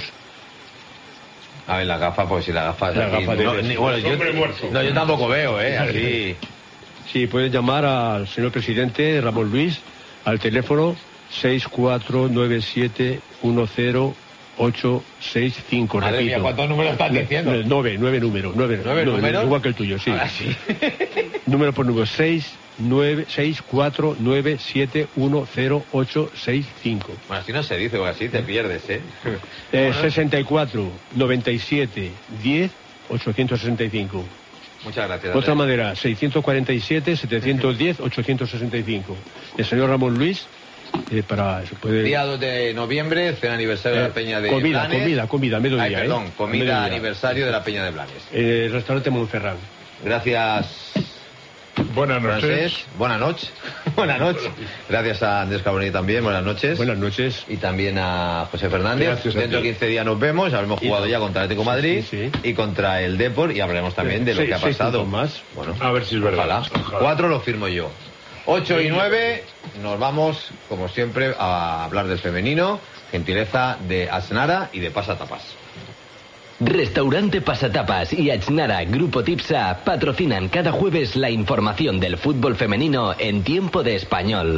A ver, la gafa, pues si la gafa... La aquí- gafa de- no, ni- bueno, yo, Hombre muerto. no, yo tampoco veo, ¿eh? Así... sí, pueden llamar al señor presidente Ramón Luis al teléfono seis cuatro nueve siete uno cero ocho seis cinco. Madre repito. mía, ¿cuántos números estás diciendo? Nueve, nueve, nueve números. Nueve, ¿Nueve nueve, números? Igual que el tuyo, sí. Ahora sí. Número por número seis nueve seis cuatro nueve siete uno cero ocho seis cinco. Bueno, así no se dice, porque así te pierdes, ¿eh? Eh, sesenta y cuatro noventa y siete diez ochocientos sesenta y cinco. Muchas gracias. Otra Andrés. manera, seiscientos cuarenta y siete setecientos diez ochocientos sesenta y cinco. El señor Ramón Luis, eh, para... Se puede... Día dos de noviembre, cena aniversario de la Eh, Peña de comida, Blanes. comida, comida, mediodía, Ay, perdón, ¿eh? comida Mediodía. aniversario de la Peña de Blanes. Eh, restaurante Montferrand. Gracias, Buenas noches. Francés. Buenas noches. Buenas noches. Gracias a Andrés Carbonell también. Buenas noches. Buenas noches. Y también a José Fernández. Gracias a Dentro de ti. quince días nos vemos. Habremos Y- jugado ya contra el Atlético de Madrid sí, sí. y contra el Depor y hablaremos también de lo Seis- que ha seis pasado. puntos más. Bueno, A ver si es verdad. ojalá. Ojalá. Cuatro lo firmo yo. Ocho y nueve nos vamos, como siempre, a hablar del femenino. Gentileza de Asnara y de Pasatapas. Restaurante Pasatapas y Achnara Grupo Tipsa patrocinan cada jueves la información del fútbol femenino en tiempo de español.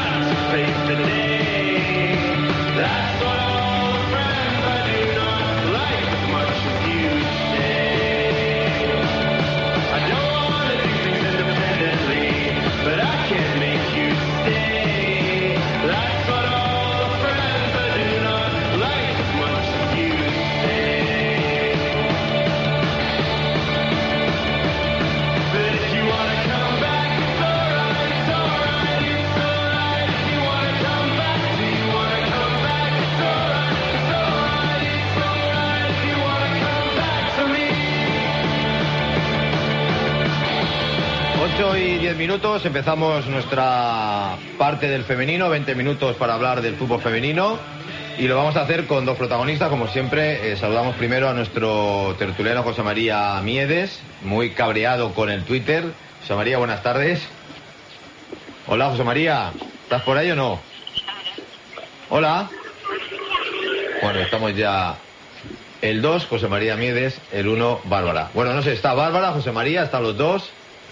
That's what all the friends I do not diez minutos empezamos nuestra parte del femenino, veinte minutos para hablar del fútbol femenino. Y lo vamos a hacer con dos protagonistas, como siempre. Eh, saludamos primero a nuestro tertuliano José María Miedes, muy cabreado con el Twitter. José María, buenas tardes. Hola, José María, ¿estás por ahí o no? Hola. Bueno, estamos ya el dos, José María Miedes, el uno, Bárbara. Bueno, no sé, ¿está Bárbara, José María, están los dos?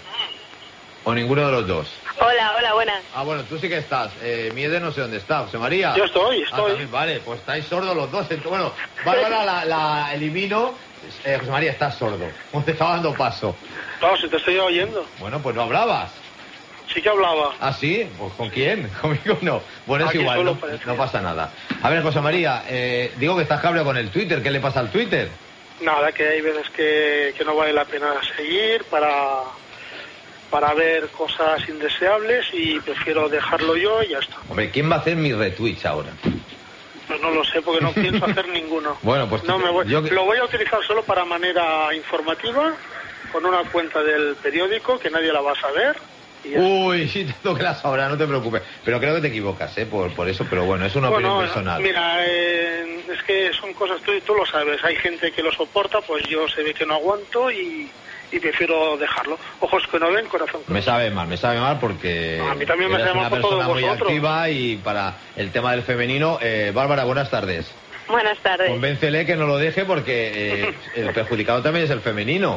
¿O ninguno de los dos? Hola, hola, buenas. Ah, bueno, tú sí que estás. Eh, Miedes no sé dónde está, José María. Yo estoy, Ah, estoy. también, vale, pues estáis sordos los dos. Entonces, bueno, Bárbara la, la elimino. Eh, José María, estás sordo. ¿Cómo te estaba dando paso? No, si te estoy oyendo. Bueno, pues no hablabas. Sí que hablaba. ¿Ah, sí? Pues ¿con quién? Conmigo no. Bueno, es Aquí igual, solo no, parecía. no pasa nada. A ver, José María, eh, digo que estás cabreado con el Twitter. ¿Qué le pasa al Twitter? Nada, que hay veces que, que no vale la pena seguir para, para ver cosas indeseables y prefiero dejarlo yo y ya está. Hombre, ¿quién va a hacer mis retweets ahora? Pues no lo sé porque no pienso hacer ninguno. Bueno, pues No me voy, yo... Lo voy a utilizar solo para manera informativa, con una cuenta del periódico que nadie la va a saber. Y ya Uy, sí, tengo que la sabrá, no te preocupes. Pero creo que te equivocas, ¿eh? Por, por eso, pero bueno, es una Bueno, opinión personal. Mira, eh, es que son cosas, tú, tú lo sabes, hay gente que lo soporta, pues yo se ve que no aguanto y, y prefiero dejarlo. Ojos que no ven, corazón que no Me ve. sabe mal, me sabe mal porque A mí también me eres sabe mal una por todos persona muy vosotros. activa y para el tema del femenino. Eh, Bárbara, buenas tardes. Buenas tardes. Convéncele que no lo deje porque eh, el perjudicado también es el femenino.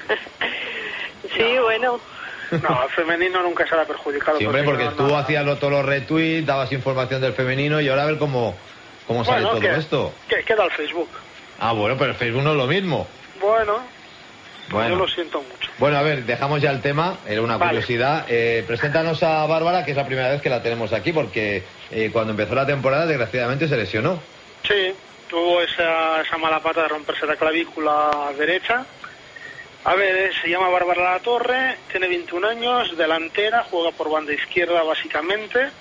Sí, bueno. No, el femenino nunca será perjudicado. Sí, hombre, porque no, tú no. hacías lo- todos los retweets, dabas información del femenino y ahora a ver cómo, cómo sale Bueno, todo que- esto. Que queda el Facebook. Ah, bueno, pero el Facebook no es lo mismo. Bueno, Bueno. yo lo siento mucho. Bueno, a ver, dejamos ya el tema, era una Vale. curiosidad. Eh, preséntanos a Bárbara, que es la primera vez que la tenemos aquí, porque eh, cuando empezó la temporada, desgraciadamente, se lesionó. Sí, tuvo esa, esa mala pata de romperse la clavícula derecha. A ver, eh, se llama Bárbara La Torre, tiene veintiún años, delantera, juega por banda izquierda básicamente.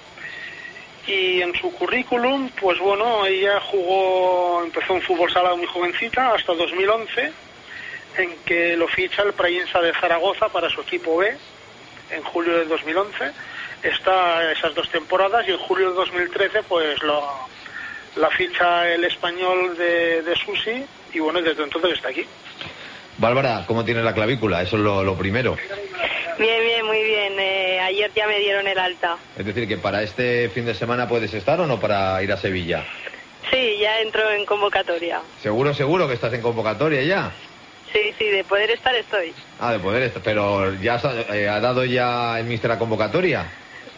Y en su currículum, pues bueno, ella jugó, empezó en fútbol sala muy jovencita, hasta dos mil once, en que lo ficha el Prayensa de Zaragoza para su equipo B, en julio de dos mil once. Está esas dos temporadas y en julio de dos mil trece, pues lo, la ficha el español de, de Susi y bueno, desde entonces está aquí. Bárbara, ¿cómo tiene la clavícula? Eso es lo, lo primero. Bien, bien, muy bien. Eh, ayer ya me dieron el alta. Es decir, que para este fin de semana puedes estar o no para ir a Sevilla. Sí, ya entro en convocatoria. Seguro, seguro que estás en convocatoria ya. Sí, sí, de poder estar estoy. Ah, de poder estar. Pero ya has- eh, ha dado ya el míster la convocatoria.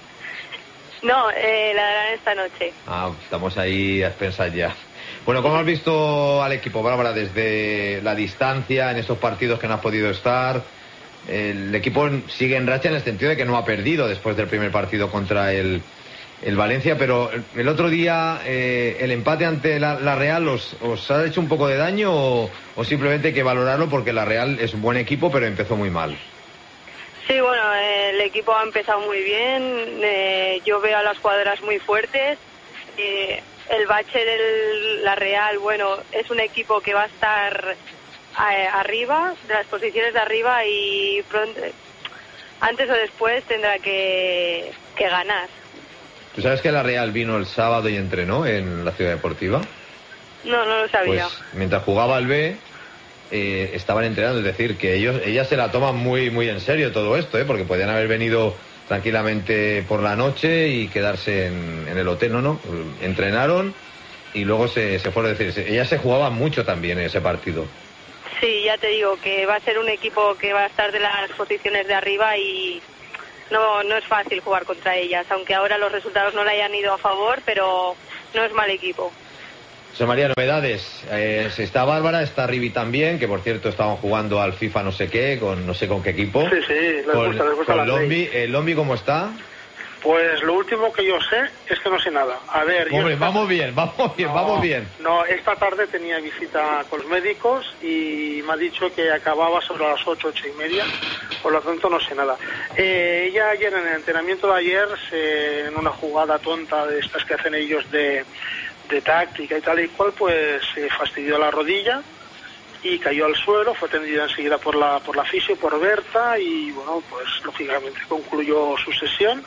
No, eh, la darán esta noche. Ah, estamos ahí a expensas ya. Bueno, ¿cómo has visto al equipo, Bárbara, desde la distancia en estos partidos que no has podido estar? El equipo sigue en racha en el sentido de que no ha perdido después del primer partido contra el, el Valencia, pero el otro día eh, el empate ante la, la Real os, os ha hecho un poco de daño o, o simplemente hay que valorarlo porque la Real es un buen equipo pero empezó muy mal. Sí, bueno, eh, el equipo ha empezado muy bien. Eh, yo veo a las jugadoras muy fuertes. Eh, el bache de la Real, bueno, es un equipo que va a estar eh, arriba, de las posiciones de arriba y pronto, antes o después tendrá que, que ganar. ¿Tú sabes que la Real vino el sábado y entrenó en la Ciudad Deportiva? No, no lo sabía. Pues mientras jugaba al B, eh, estaban entrenando, es decir, que ellos, ellas se la toman muy, muy en serio todo esto, ¿eh? Porque podían haber venido tranquilamente por la noche y quedarse en, en el hotel, no, no, entrenaron y luego se, se fueron, es decir, ellas se jugaban mucho también en ese partido. Sí, ya te digo que va a ser un equipo que va a estar de las posiciones de arriba y no, no es fácil jugar contra ellas, aunque ahora los resultados no le hayan ido a favor, pero no es mal equipo. José María, novedades. Eh, está Bárbara, está Rivi también, que por cierto estaban jugando al FIFA no sé qué, con no sé con qué equipo. Sí, sí, les con, gusta, les gusta con la Lombi. ¿El Lombi cómo está? Pues lo último que yo sé es que no sé nada. A ver, yo Hombre, esta- vamos bien, vamos bien, No, vamos bien. No, esta tarde tenía visita con los médicos y me ha dicho que acababa sobre las ocho, ocho y media, por lo tanto no sé nada. Eh, ella ayer en el entrenamiento de ayer, se- en una jugada tonta de estas que hacen ellos de, de táctica y tal y cual, pues se fastidió la rodilla y cayó al suelo, fue atendida enseguida por la por la fisio, por Berta, y bueno, pues lógicamente concluyó su sesión.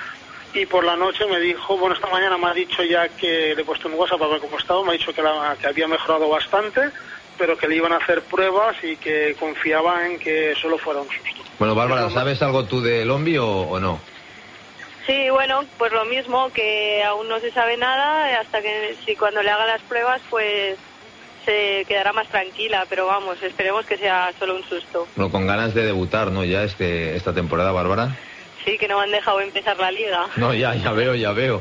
Y por la noche me dijo, bueno, esta mañana me ha dicho ya que le he puesto un WhatsApp para ver cómo estaba, me ha dicho que, la, que había mejorado bastante, pero que le iban a hacer pruebas y que confiaba en que solo fuera un susto. Bueno, Bárbara, ¿sabes algo tú de Lombi o, o no? Sí, bueno, pues lo mismo, que aún no se sabe nada, hasta que si cuando le haga las pruebas, pues se quedará más tranquila, pero vamos, esperemos que sea solo un susto. Bueno, con ganas de debutar, ¿no? Ya este esta temporada, Bárbara. Sí, que no me han dejado empezar la liga. No, ya, ya veo, ya veo.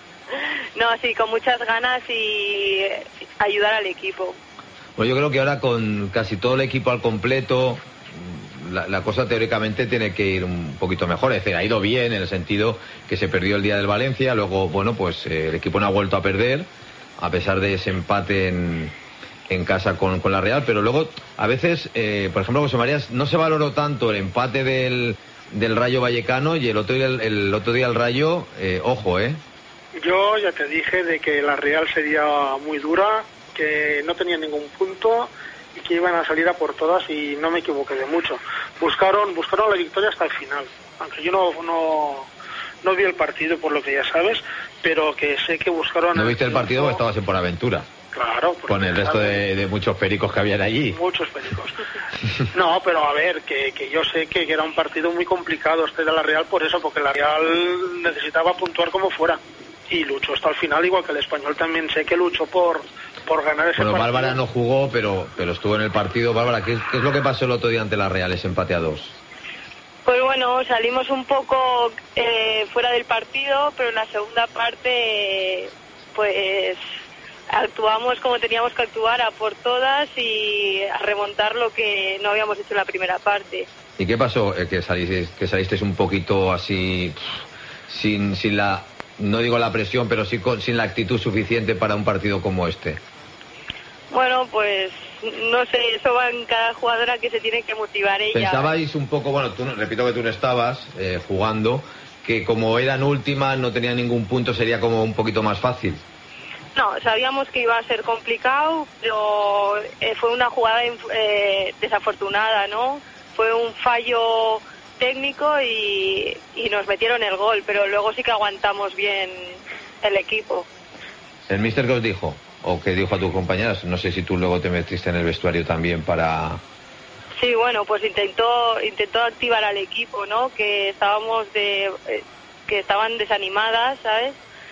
No, sí, con muchas ganas y ayudar al equipo. Bueno, yo creo que ahora con casi todo el equipo al completo, la, la cosa teóricamente tiene que ir un poquito mejor. Es decir, ha ido bien en el sentido que se perdió el día del Valencia, luego, bueno, pues eh, el equipo no ha vuelto a perder, a pesar de ese empate en, en casa con, con la Real, pero luego, a veces, eh, por ejemplo, José María, no se valoró tanto el empate del, del Rayo Vallecano y el otro día el, el otro día el Rayo, eh, ojo, ¿eh? Yo ya te dije de que la Real sería muy dura, que no tenía ningún punto y que iban a salir a por todas, y no me equivoqué de mucho. Buscaron buscaron la victoria hasta el final, aunque yo no no, no vi el partido, por lo que ya sabes, pero que sé que buscaron... ¿No viste el partido porque estabas en Buenaventura? Claro. Con el resto de, de muchos pericos que habían allí. Muchos pericos. No, pero a ver, que, que yo sé que, que era un partido muy complicado este de la Real, por eso, porque la Real necesitaba puntuar como fuera. Y luchó hasta el final, igual que el Español también sé que luchó por, por ganar ese bueno, partido. Bárbara no jugó, pero, pero estuvo en el partido. Bárbara, ¿qué, ¿qué es lo que pasó el otro día ante la Real, ese empate a dos? Pues bueno, salimos un poco eh, fuera del partido, pero en la segunda parte, pues actuamos como teníamos que actuar, a por todas y a remontar lo que no habíamos hecho en la primera parte. ¿Y qué pasó? Eh, que salisteis, que salisteis un poquito así, pff, sin, sin la, no digo la presión, pero sí con, sin la actitud suficiente para un partido como este. Bueno, pues no sé, eso va en cada jugadora, que se tiene que motivar ella. Pensabais un poco, bueno, tú, repito que tú no estabas eh, jugando, que como eran últimas, no tenían ningún punto, sería como un poquito más fácil. No, sabíamos que iba a ser complicado, pero eh, fue una jugada eh, desafortunada, ¿no? Fue un fallo técnico y, y nos metieron el gol, pero luego sí que aguantamos bien el equipo. ¿El míster qué os dijo? ¿O qué dijo a tus compañeras? No sé si tú luego te metiste en el vestuario también para... Sí, bueno, pues intentó intentó activar al equipo, ¿no? Que estábamos de... Eh, que estaban desanimadas, ¿sabes?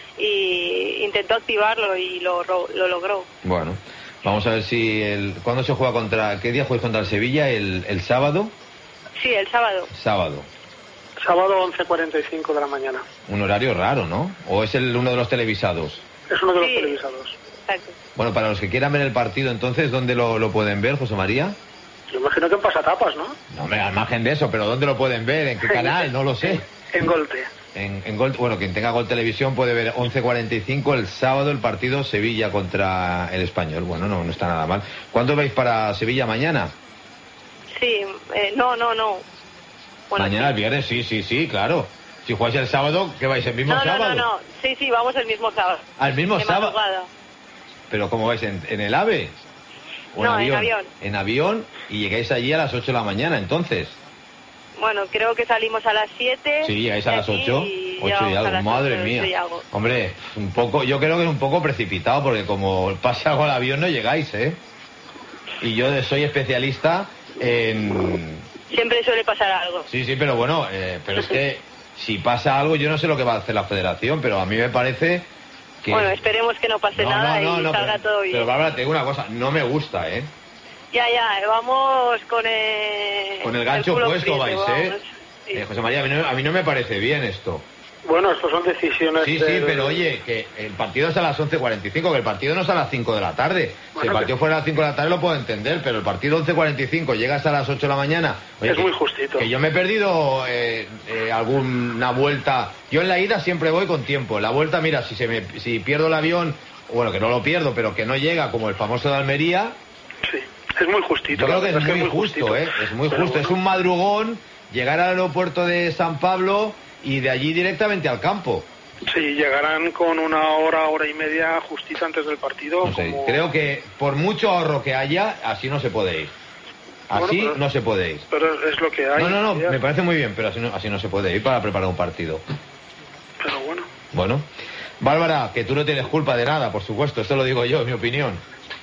Y intentó activarlo y lo, lo logró. Bueno, vamos a ver si el... ¿Cuándo se juega contra... ¿Qué día juegas contra el Sevilla? ¿El, el sábado? Sí, el sábado. Sábado. Sábado once cuarenta y cinco de la mañana. Un horario raro, ¿no? ¿O es el uno de los televisados? Es uno de los Sí. televisados. Exacto. Bueno, para los que quieran ver el partido, entonces, ¿dónde lo, lo pueden ver, José María? Yo imagino que en Pasatapas, ¿no? No, me al margen de eso, pero ¿dónde lo pueden ver? ¿En qué canal? No lo sé. En Golte. En, en Gol, bueno, quien tenga Gol Televisión puede ver once cuarenta y cinco el sábado el partido Sevilla contra el Español. Bueno, no, no está nada mal. ¿Cuándo vais para Sevilla mañana? Sí, eh, no, no, no. Bueno, Mañana el viernes, sí, sí, sí, claro. Si jugáis el sábado, ¿qué vais el mismo no, no, sábado? no, no, sí, sí, vamos el mismo sábado. ¿Al mismo De sábado? madrugada. ¿Pero cómo vais? ¿En, en el AVE? ¿O No, en avión. En avión y llegáis allí a las ocho de la mañana, entonces. Bueno, creo que salimos a las siete. Sí, llegáis a de las aquí ocho. y ocho y llegamos a algo, las madre ocho, mía. ocho y algo. Hombre, un poco, yo creo que es un poco precipitado porque como pasa algo al avión no llegáis, ¿eh? Y yo soy especialista en... Siempre suele pasar algo. Sí, sí, pero bueno, eh, pero es que si pasa algo yo no sé lo que va a hacer la federación, pero a mí me parece que... Bueno, esperemos que no pase No, nada no, no, y no, salga pero, todo bien. Pero Bárbara, te digo una cosa, no me gusta, ¿eh? Ya, ya, vamos con el... Con el gancho culo puesto frito, vais, ¿eh? vamos. Sí. Eh, José María, a mí, no, a mí no me parece bien esto. Bueno, estas son decisiones... Sí, sí, del- pero oye, que el partido es a las once cuarenta y cinco, que el partido no es a las cinco de la tarde. Si Bueno, el partido que- fuera a las cinco de la tarde lo puedo entender, pero el partido once cuarenta y cinco, llegas a las ocho de la mañana. Oye, Es que- muy justito. Que yo me he perdido eh, eh, alguna vuelta. Yo en la ida siempre voy con tiempo. En la vuelta, mira, si se me, si pierdo el avión, bueno, que no lo pierdo, pero que no llega, como el famoso de Almería. Sí, es muy justito. Yo creo que la es verdad muy justo, justito. ¿eh? Es muy Pero justo. bueno. Es un madrugón llegar al aeropuerto de San Pablo y de allí directamente al campo. Sí, llegarán con una hora, hora y media justita antes del partido. No sé, como... creo que por mucho ahorro que haya, así no se puede ir. Así Bueno, pero- no se puede ir. Pero es lo que hay. No, no, no, ya. me parece muy bien, pero así no, así no se puede ir para preparar un partido. Pero bueno. Bueno. Bárbara, que tú no tienes culpa de nada, por supuesto, esto lo digo yo, es mi opinión.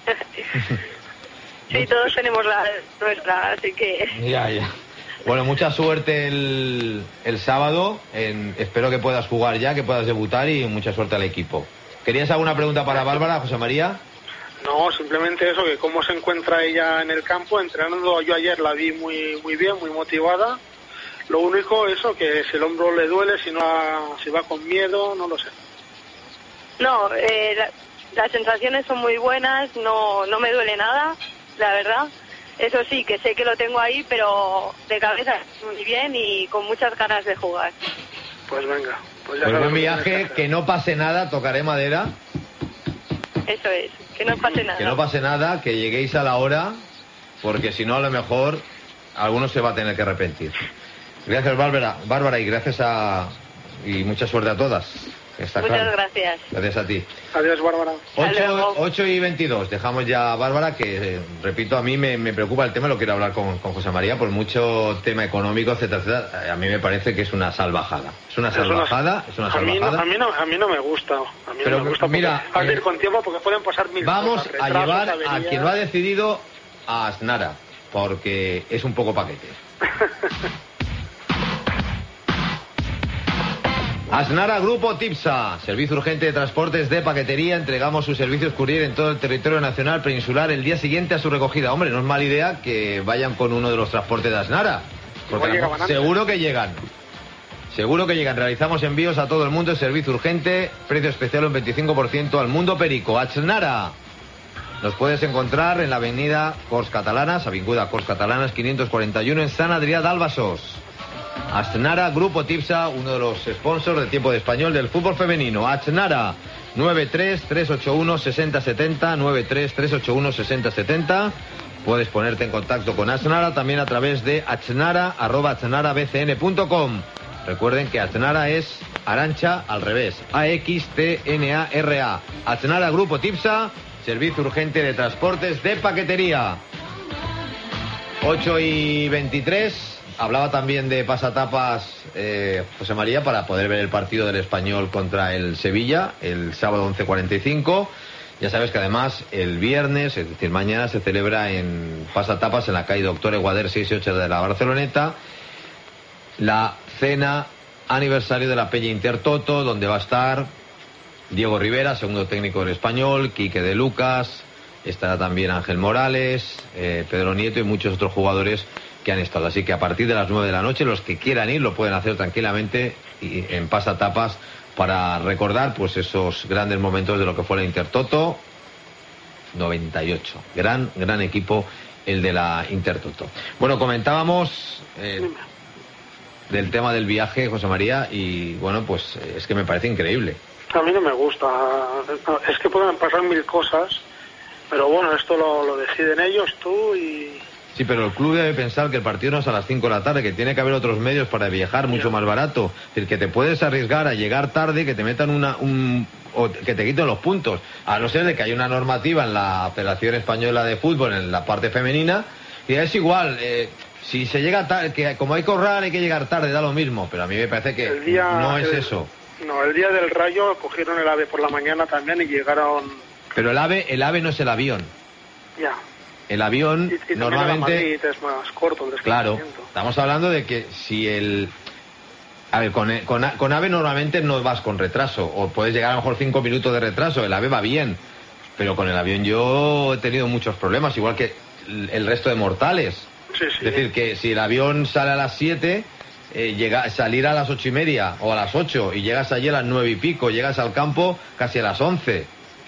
Sí, todos tenemos la nuestra, así que... Ya, ya. Bueno, mucha suerte el, el sábado. En- espero que puedas jugar ya, que puedas debutar y mucha suerte al equipo. ¿Querías alguna pregunta para Bárbara, José María? No, simplemente eso, que cómo se encuentra ella en el campo, entrenando. Yo ayer la vi muy muy bien, muy motivada. Lo único, eso, que si el hombro le duele, si no va- si va con miedo, no lo sé. No, eh, la- las sensaciones son muy buenas, no, no me duele nada, la verdad. Eso sí, que sé que lo tengo ahí, pero de cabeza muy bien y con muchas ganas de jugar. Pues venga. Pues ya Pues sabes buen lo que viaje, tienes que que no pase nada, tocaré madera, Eso es, que no pase nada. que no pase nada, que lleguéis a la hora, porque si no a lo mejor alguno se va a tener que arrepentir. Gracias Bárbara, Bárbara y gracias a... y mucha suerte a todas. Está Muchas claro. gracias. Gracias a ti. Adiós, Bárbara. ocho y veintidós, dejamos ya a Bárbara, que eh, repito, a mí me, me preocupa el tema, lo quiero hablar con, con José María, por mucho tema económico, etcétera, etcétera. Eh, A mí me parece que es una salvajada. Es una Es una- salvajada, es una A mí, no, salvajada. a, mí no, a mí no me gusta. A mí Pero no me gusta mira, porque, a eh, ver, con tiempo, porque pueden pasar mil Vamos cosas. a retrasos, llevar a averías. quien lo ha decidido a Asnara, porque es un poco paquete. Asnara Grupo Tipsa, servicio urgente de transportes de paquetería. Entregamos sus servicios courier en todo el territorio nacional peninsular el día siguiente a su recogida. Hombre, no es mala idea que vayan con uno de los transportes de Asnara, porque Igual llegaban antes. seguro que llegan. Seguro que llegan. Realizamos envíos a todo el mundo, servicio urgente, precio especial un veinticinco por ciento al mundo perico. Asnara. Nos puedes encontrar en la avenida Corts Catalanas, avinguda Corts Catalanas quinientos cuarenta y uno en San Adrià d'Albasos. Asnara Grupo Tipsa, uno de los sponsors de Tiempo de Español del fútbol femenino. Asnara, nueve tres tres ocho uno seis cero siete cero, nueve tres tres ocho uno seis cero siete cero. Puedes ponerte en contacto con Asnara también a través de asnara arroba asnara b c n punto com. Recuerden que Asnara es Arancha al revés, A X T N A R A. Asnara Grupo Tipsa, servicio urgente de transportes de paquetería. ocho y veintitrés. Hablaba también de pasatapas eh, José María para poder ver el partido del Español contra el Sevilla el sábado once cuarenta y cinco. Ya sabes que además el viernes, es decir, mañana se celebra en pasatapas en la calle Doctor Eguader seis y ocho de la Barceloneta la cena aniversario de la Peña Intertoto, donde va a estar Diego Rivera, segundo técnico del Español, Quique de Lucas, estará también Ángel Morales, eh, Pedro Nieto y muchos otros jugadores que han estado. Así que a partir de las nueve de la noche, los que quieran ir lo pueden hacer tranquilamente y en pasatapas para recordar pues esos grandes momentos de lo que fue la Intertoto noventa y ocho. Gran, gran equipo el de la Intertoto. Bueno, comentábamos eh, del tema del viaje, José María, y bueno, pues eh, es que me parece increíble. A mí no me gusta. Es que pueden pasar mil cosas, pero bueno, esto lo, lo deciden ellos, tú y... Sí, pero el club debe pensar que el partido no es a las cinco de la tarde, que tiene que haber otros medios para viajar mucho más barato. Es decir, que te puedes arriesgar a llegar tarde, que te metan una... un o que te quiten los puntos. A no ser de que haya una normativa en la Federación Española de Fútbol, en la parte femenina, y es igual... Eh, si se llega tarde, que como hay que ahorrar, hay que llegar tarde, da lo mismo. Pero a mí me parece que El día- no es el- eso. No, el día del Rayo cogieron el AVE por la mañana también y llegaron... Pero el AVE, el AVE no es el avión. Ya. El avión Y, y también a normalmente... Madrid es más corto el Claro, desplazamiento. estamos hablando de que si el... A ver, con, con, con AVE normalmente no vas con retraso, o puedes llegar a lo mejor cinco minutos de retraso, el AVE va bien, pero con el avión yo he tenido muchos problemas, igual que el, el resto de mortales. Sí, sí. Es decir, que si el avión sale a las siete, eh, llega, salir a las ocho y media o a las ocho y llegas allí a las nueve y pico, llegas al campo casi a las once.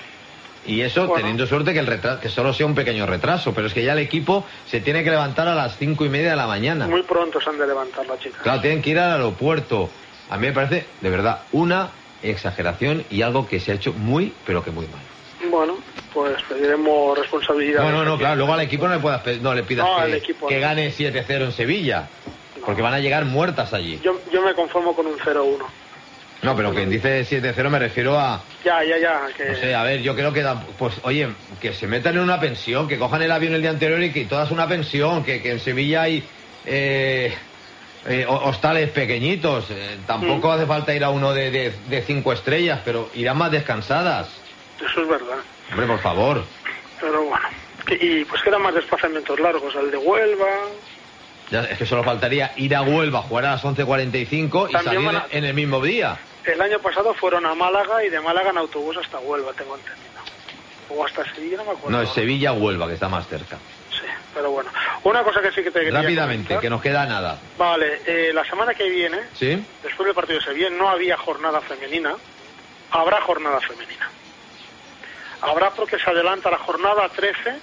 Y eso Bueno. teniendo suerte que el retraso, que solo sea un pequeño retraso, pero es que ya el equipo se tiene que levantar a las cinco y media de la mañana. Muy pronto se han de levantar las chicas. Claro, tienen que ir al aeropuerto. A mí me parece, de verdad, una exageración y algo que se ha hecho muy, pero que muy mal. Bueno, pues pediremos responsabilidad. No, no, no, claro, luego al equipo no le, puedas, pe- no le pidas No, que, al equipo que no. gane siete cero en Sevilla, porque van a llegar muertas allí. Yo, yo me conformo con un cero uno. No, pero quien dice siete cero me refiero a... Ya, ya, ya. Que... No sé, a ver, yo creo que... Da, pues, oye, que se metan en una pensión, que cojan el avión el día anterior y que todas una pensión, que, que en Sevilla hay eh, eh, hostales pequeñitos. Eh, tampoco mm. hace falta ir a uno de, de, de cinco estrellas, pero irán más descansadas. Eso es verdad. Hombre, por favor. Pero bueno, y pues quedan más desplazamientos largos, el de Huelva... Ya, es que solo faltaría ir a Huelva, jugar a las once cuarenta y cinco y salir a... en el mismo día. El año pasado fueron a Málaga y de Málaga en autobús hasta Huelva, tengo entendido. O hasta Sevilla, no me acuerdo. No, es Sevilla-Huelva, que está más cerca. Sí, pero bueno. Una cosa que sí que te quería Rápidamente, comentar, que nos queda nada. Vale, eh, la semana que viene, ¿sí? Después del partido de Sevilla, no había jornada femenina. Habrá jornada femenina. Habrá porque se adelanta la jornada trece,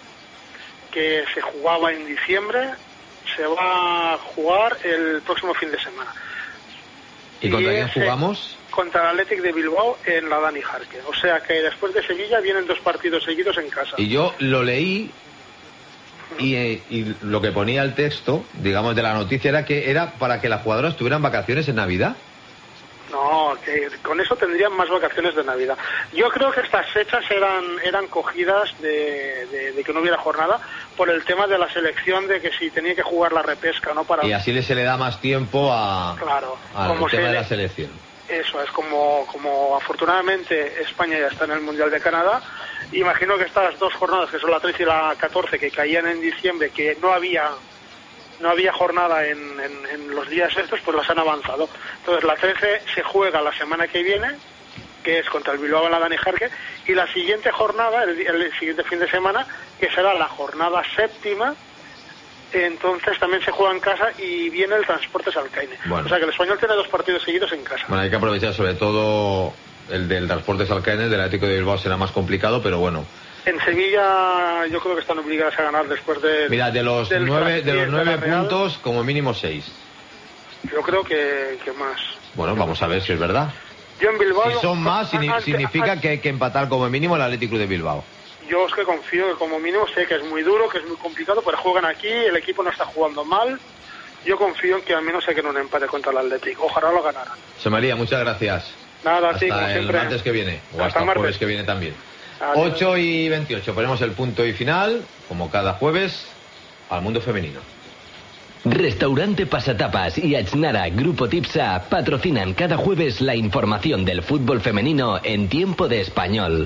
que se jugaba en diciembre, se va a jugar el próximo fin de semana. ¿Y contra quién jugamos? Contra el Athletic de Bilbao en la Dani Jarque. O sea que después de Sevilla vienen dos partidos seguidos en casa. Y yo lo leí y, eh, y lo que ponía el texto, digamos, de la noticia era que era para que las jugadoras tuvieran vacaciones en Navidad. No, que con eso tendrían más vacaciones de Navidad. Yo creo que estas fechas eran eran cogidas de, de, de que no hubiera jornada por el tema de la selección, de que si tenía que jugar la repesca, ¿no? Para... Y así se le da más tiempo a, claro, al como tema se... de la selección. Eso es, como, como afortunadamente España ya está en el Mundial de Canadá, imagino que estas dos jornadas, que son la trece y la catorce, que caían en diciembre, que no había... no había jornada en, en, en los días estos, pues las han avanzado. Entonces la trece se juega la semana que viene, que es contra el Bilbao en la Dani Jarque, y la siguiente jornada, el, el siguiente fin de semana, que será la jornada séptima, entonces también se juega en casa y viene el Transportes Alcaine. Bueno. O sea que el Español tiene dos partidos seguidos en casa. Bueno, hay que aprovechar sobre todo el del Transportes Alcaine, el del Atlético de Bilbao será más complicado, pero bueno. En Sevilla yo creo que están obligadas a ganar después de... Mira, de los nueve, de los nueve puntos, como mínimo seis. Yo creo que, que más. Bueno, vamos a ver si es verdad. Yo en Bilbao... Si son más, ante, significa ante, que hay que empatar como mínimo el Atlético de Bilbao. Yo es que confío que como mínimo, sé que es muy duro, que es muy complicado, pero juegan aquí, el equipo no está jugando mal. Yo confío en que al menos se quede un empate contra el Atlético. Ojalá lo ganaran. José María, muchas gracias. Nada, hasta sí, como el siempre. martes que viene, o hasta, hasta el martes. jueves que viene también. Adiós. ocho y veintiocho, ponemos el punto y final, como cada jueves, al mundo femenino. Restaurante Pasatapas y Achnara Grupo Tipsa patrocinan cada jueves la información del fútbol femenino en tiempo de español.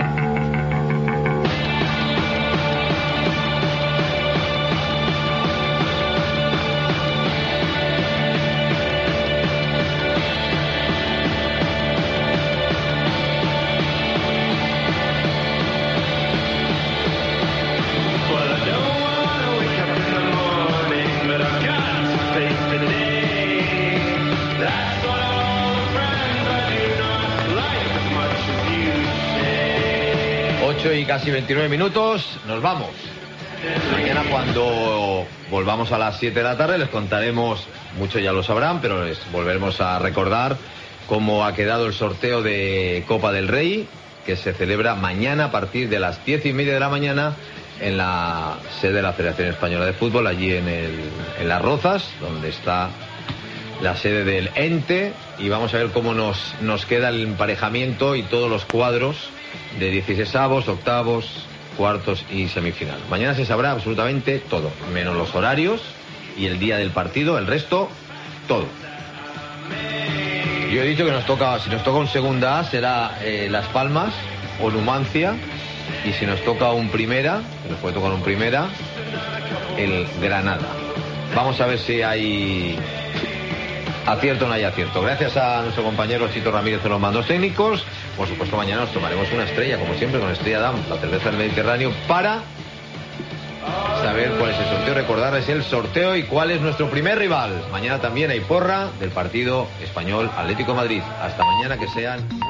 ocho y casi veintinueve minutos, nos vamos. Mañana cuando volvamos a las siete de la tarde les contaremos, muchos ya lo sabrán, pero les volveremos a recordar cómo ha quedado el sorteo de Copa del Rey, que se celebra mañana a partir de las diez y media de la mañana en la sede de la Federación Española de Fútbol, allí en, el, en Las Rozas, donde está la sede del ente, y vamos a ver cómo nos, nos queda el emparejamiento y todos los cuadros de dieciseisavos, octavos, cuartos y semifinal. Mañana se sabrá absolutamente todo, menos los horarios y el día del partido, el resto, todo. Yo he dicho que nos toca, si nos toca un segunda A será eh, Las Palmas o Numancia, y si nos toca un primera, que nos puede tocar un primera, el Granada. Vamos a ver si hay acierto o no hay acierto. Gracias a nuestro compañero Chito Ramírez en los mandos técnicos. Por supuesto, mañana nos tomaremos una estrella, como siempre, con Estrella Damm, la cerveza del Mediterráneo, para saber cuál es el sorteo, recordarles el sorteo y cuál es nuestro primer rival. Mañana también hay porra del partido español Atlético de Madrid. Hasta mañana, que sean...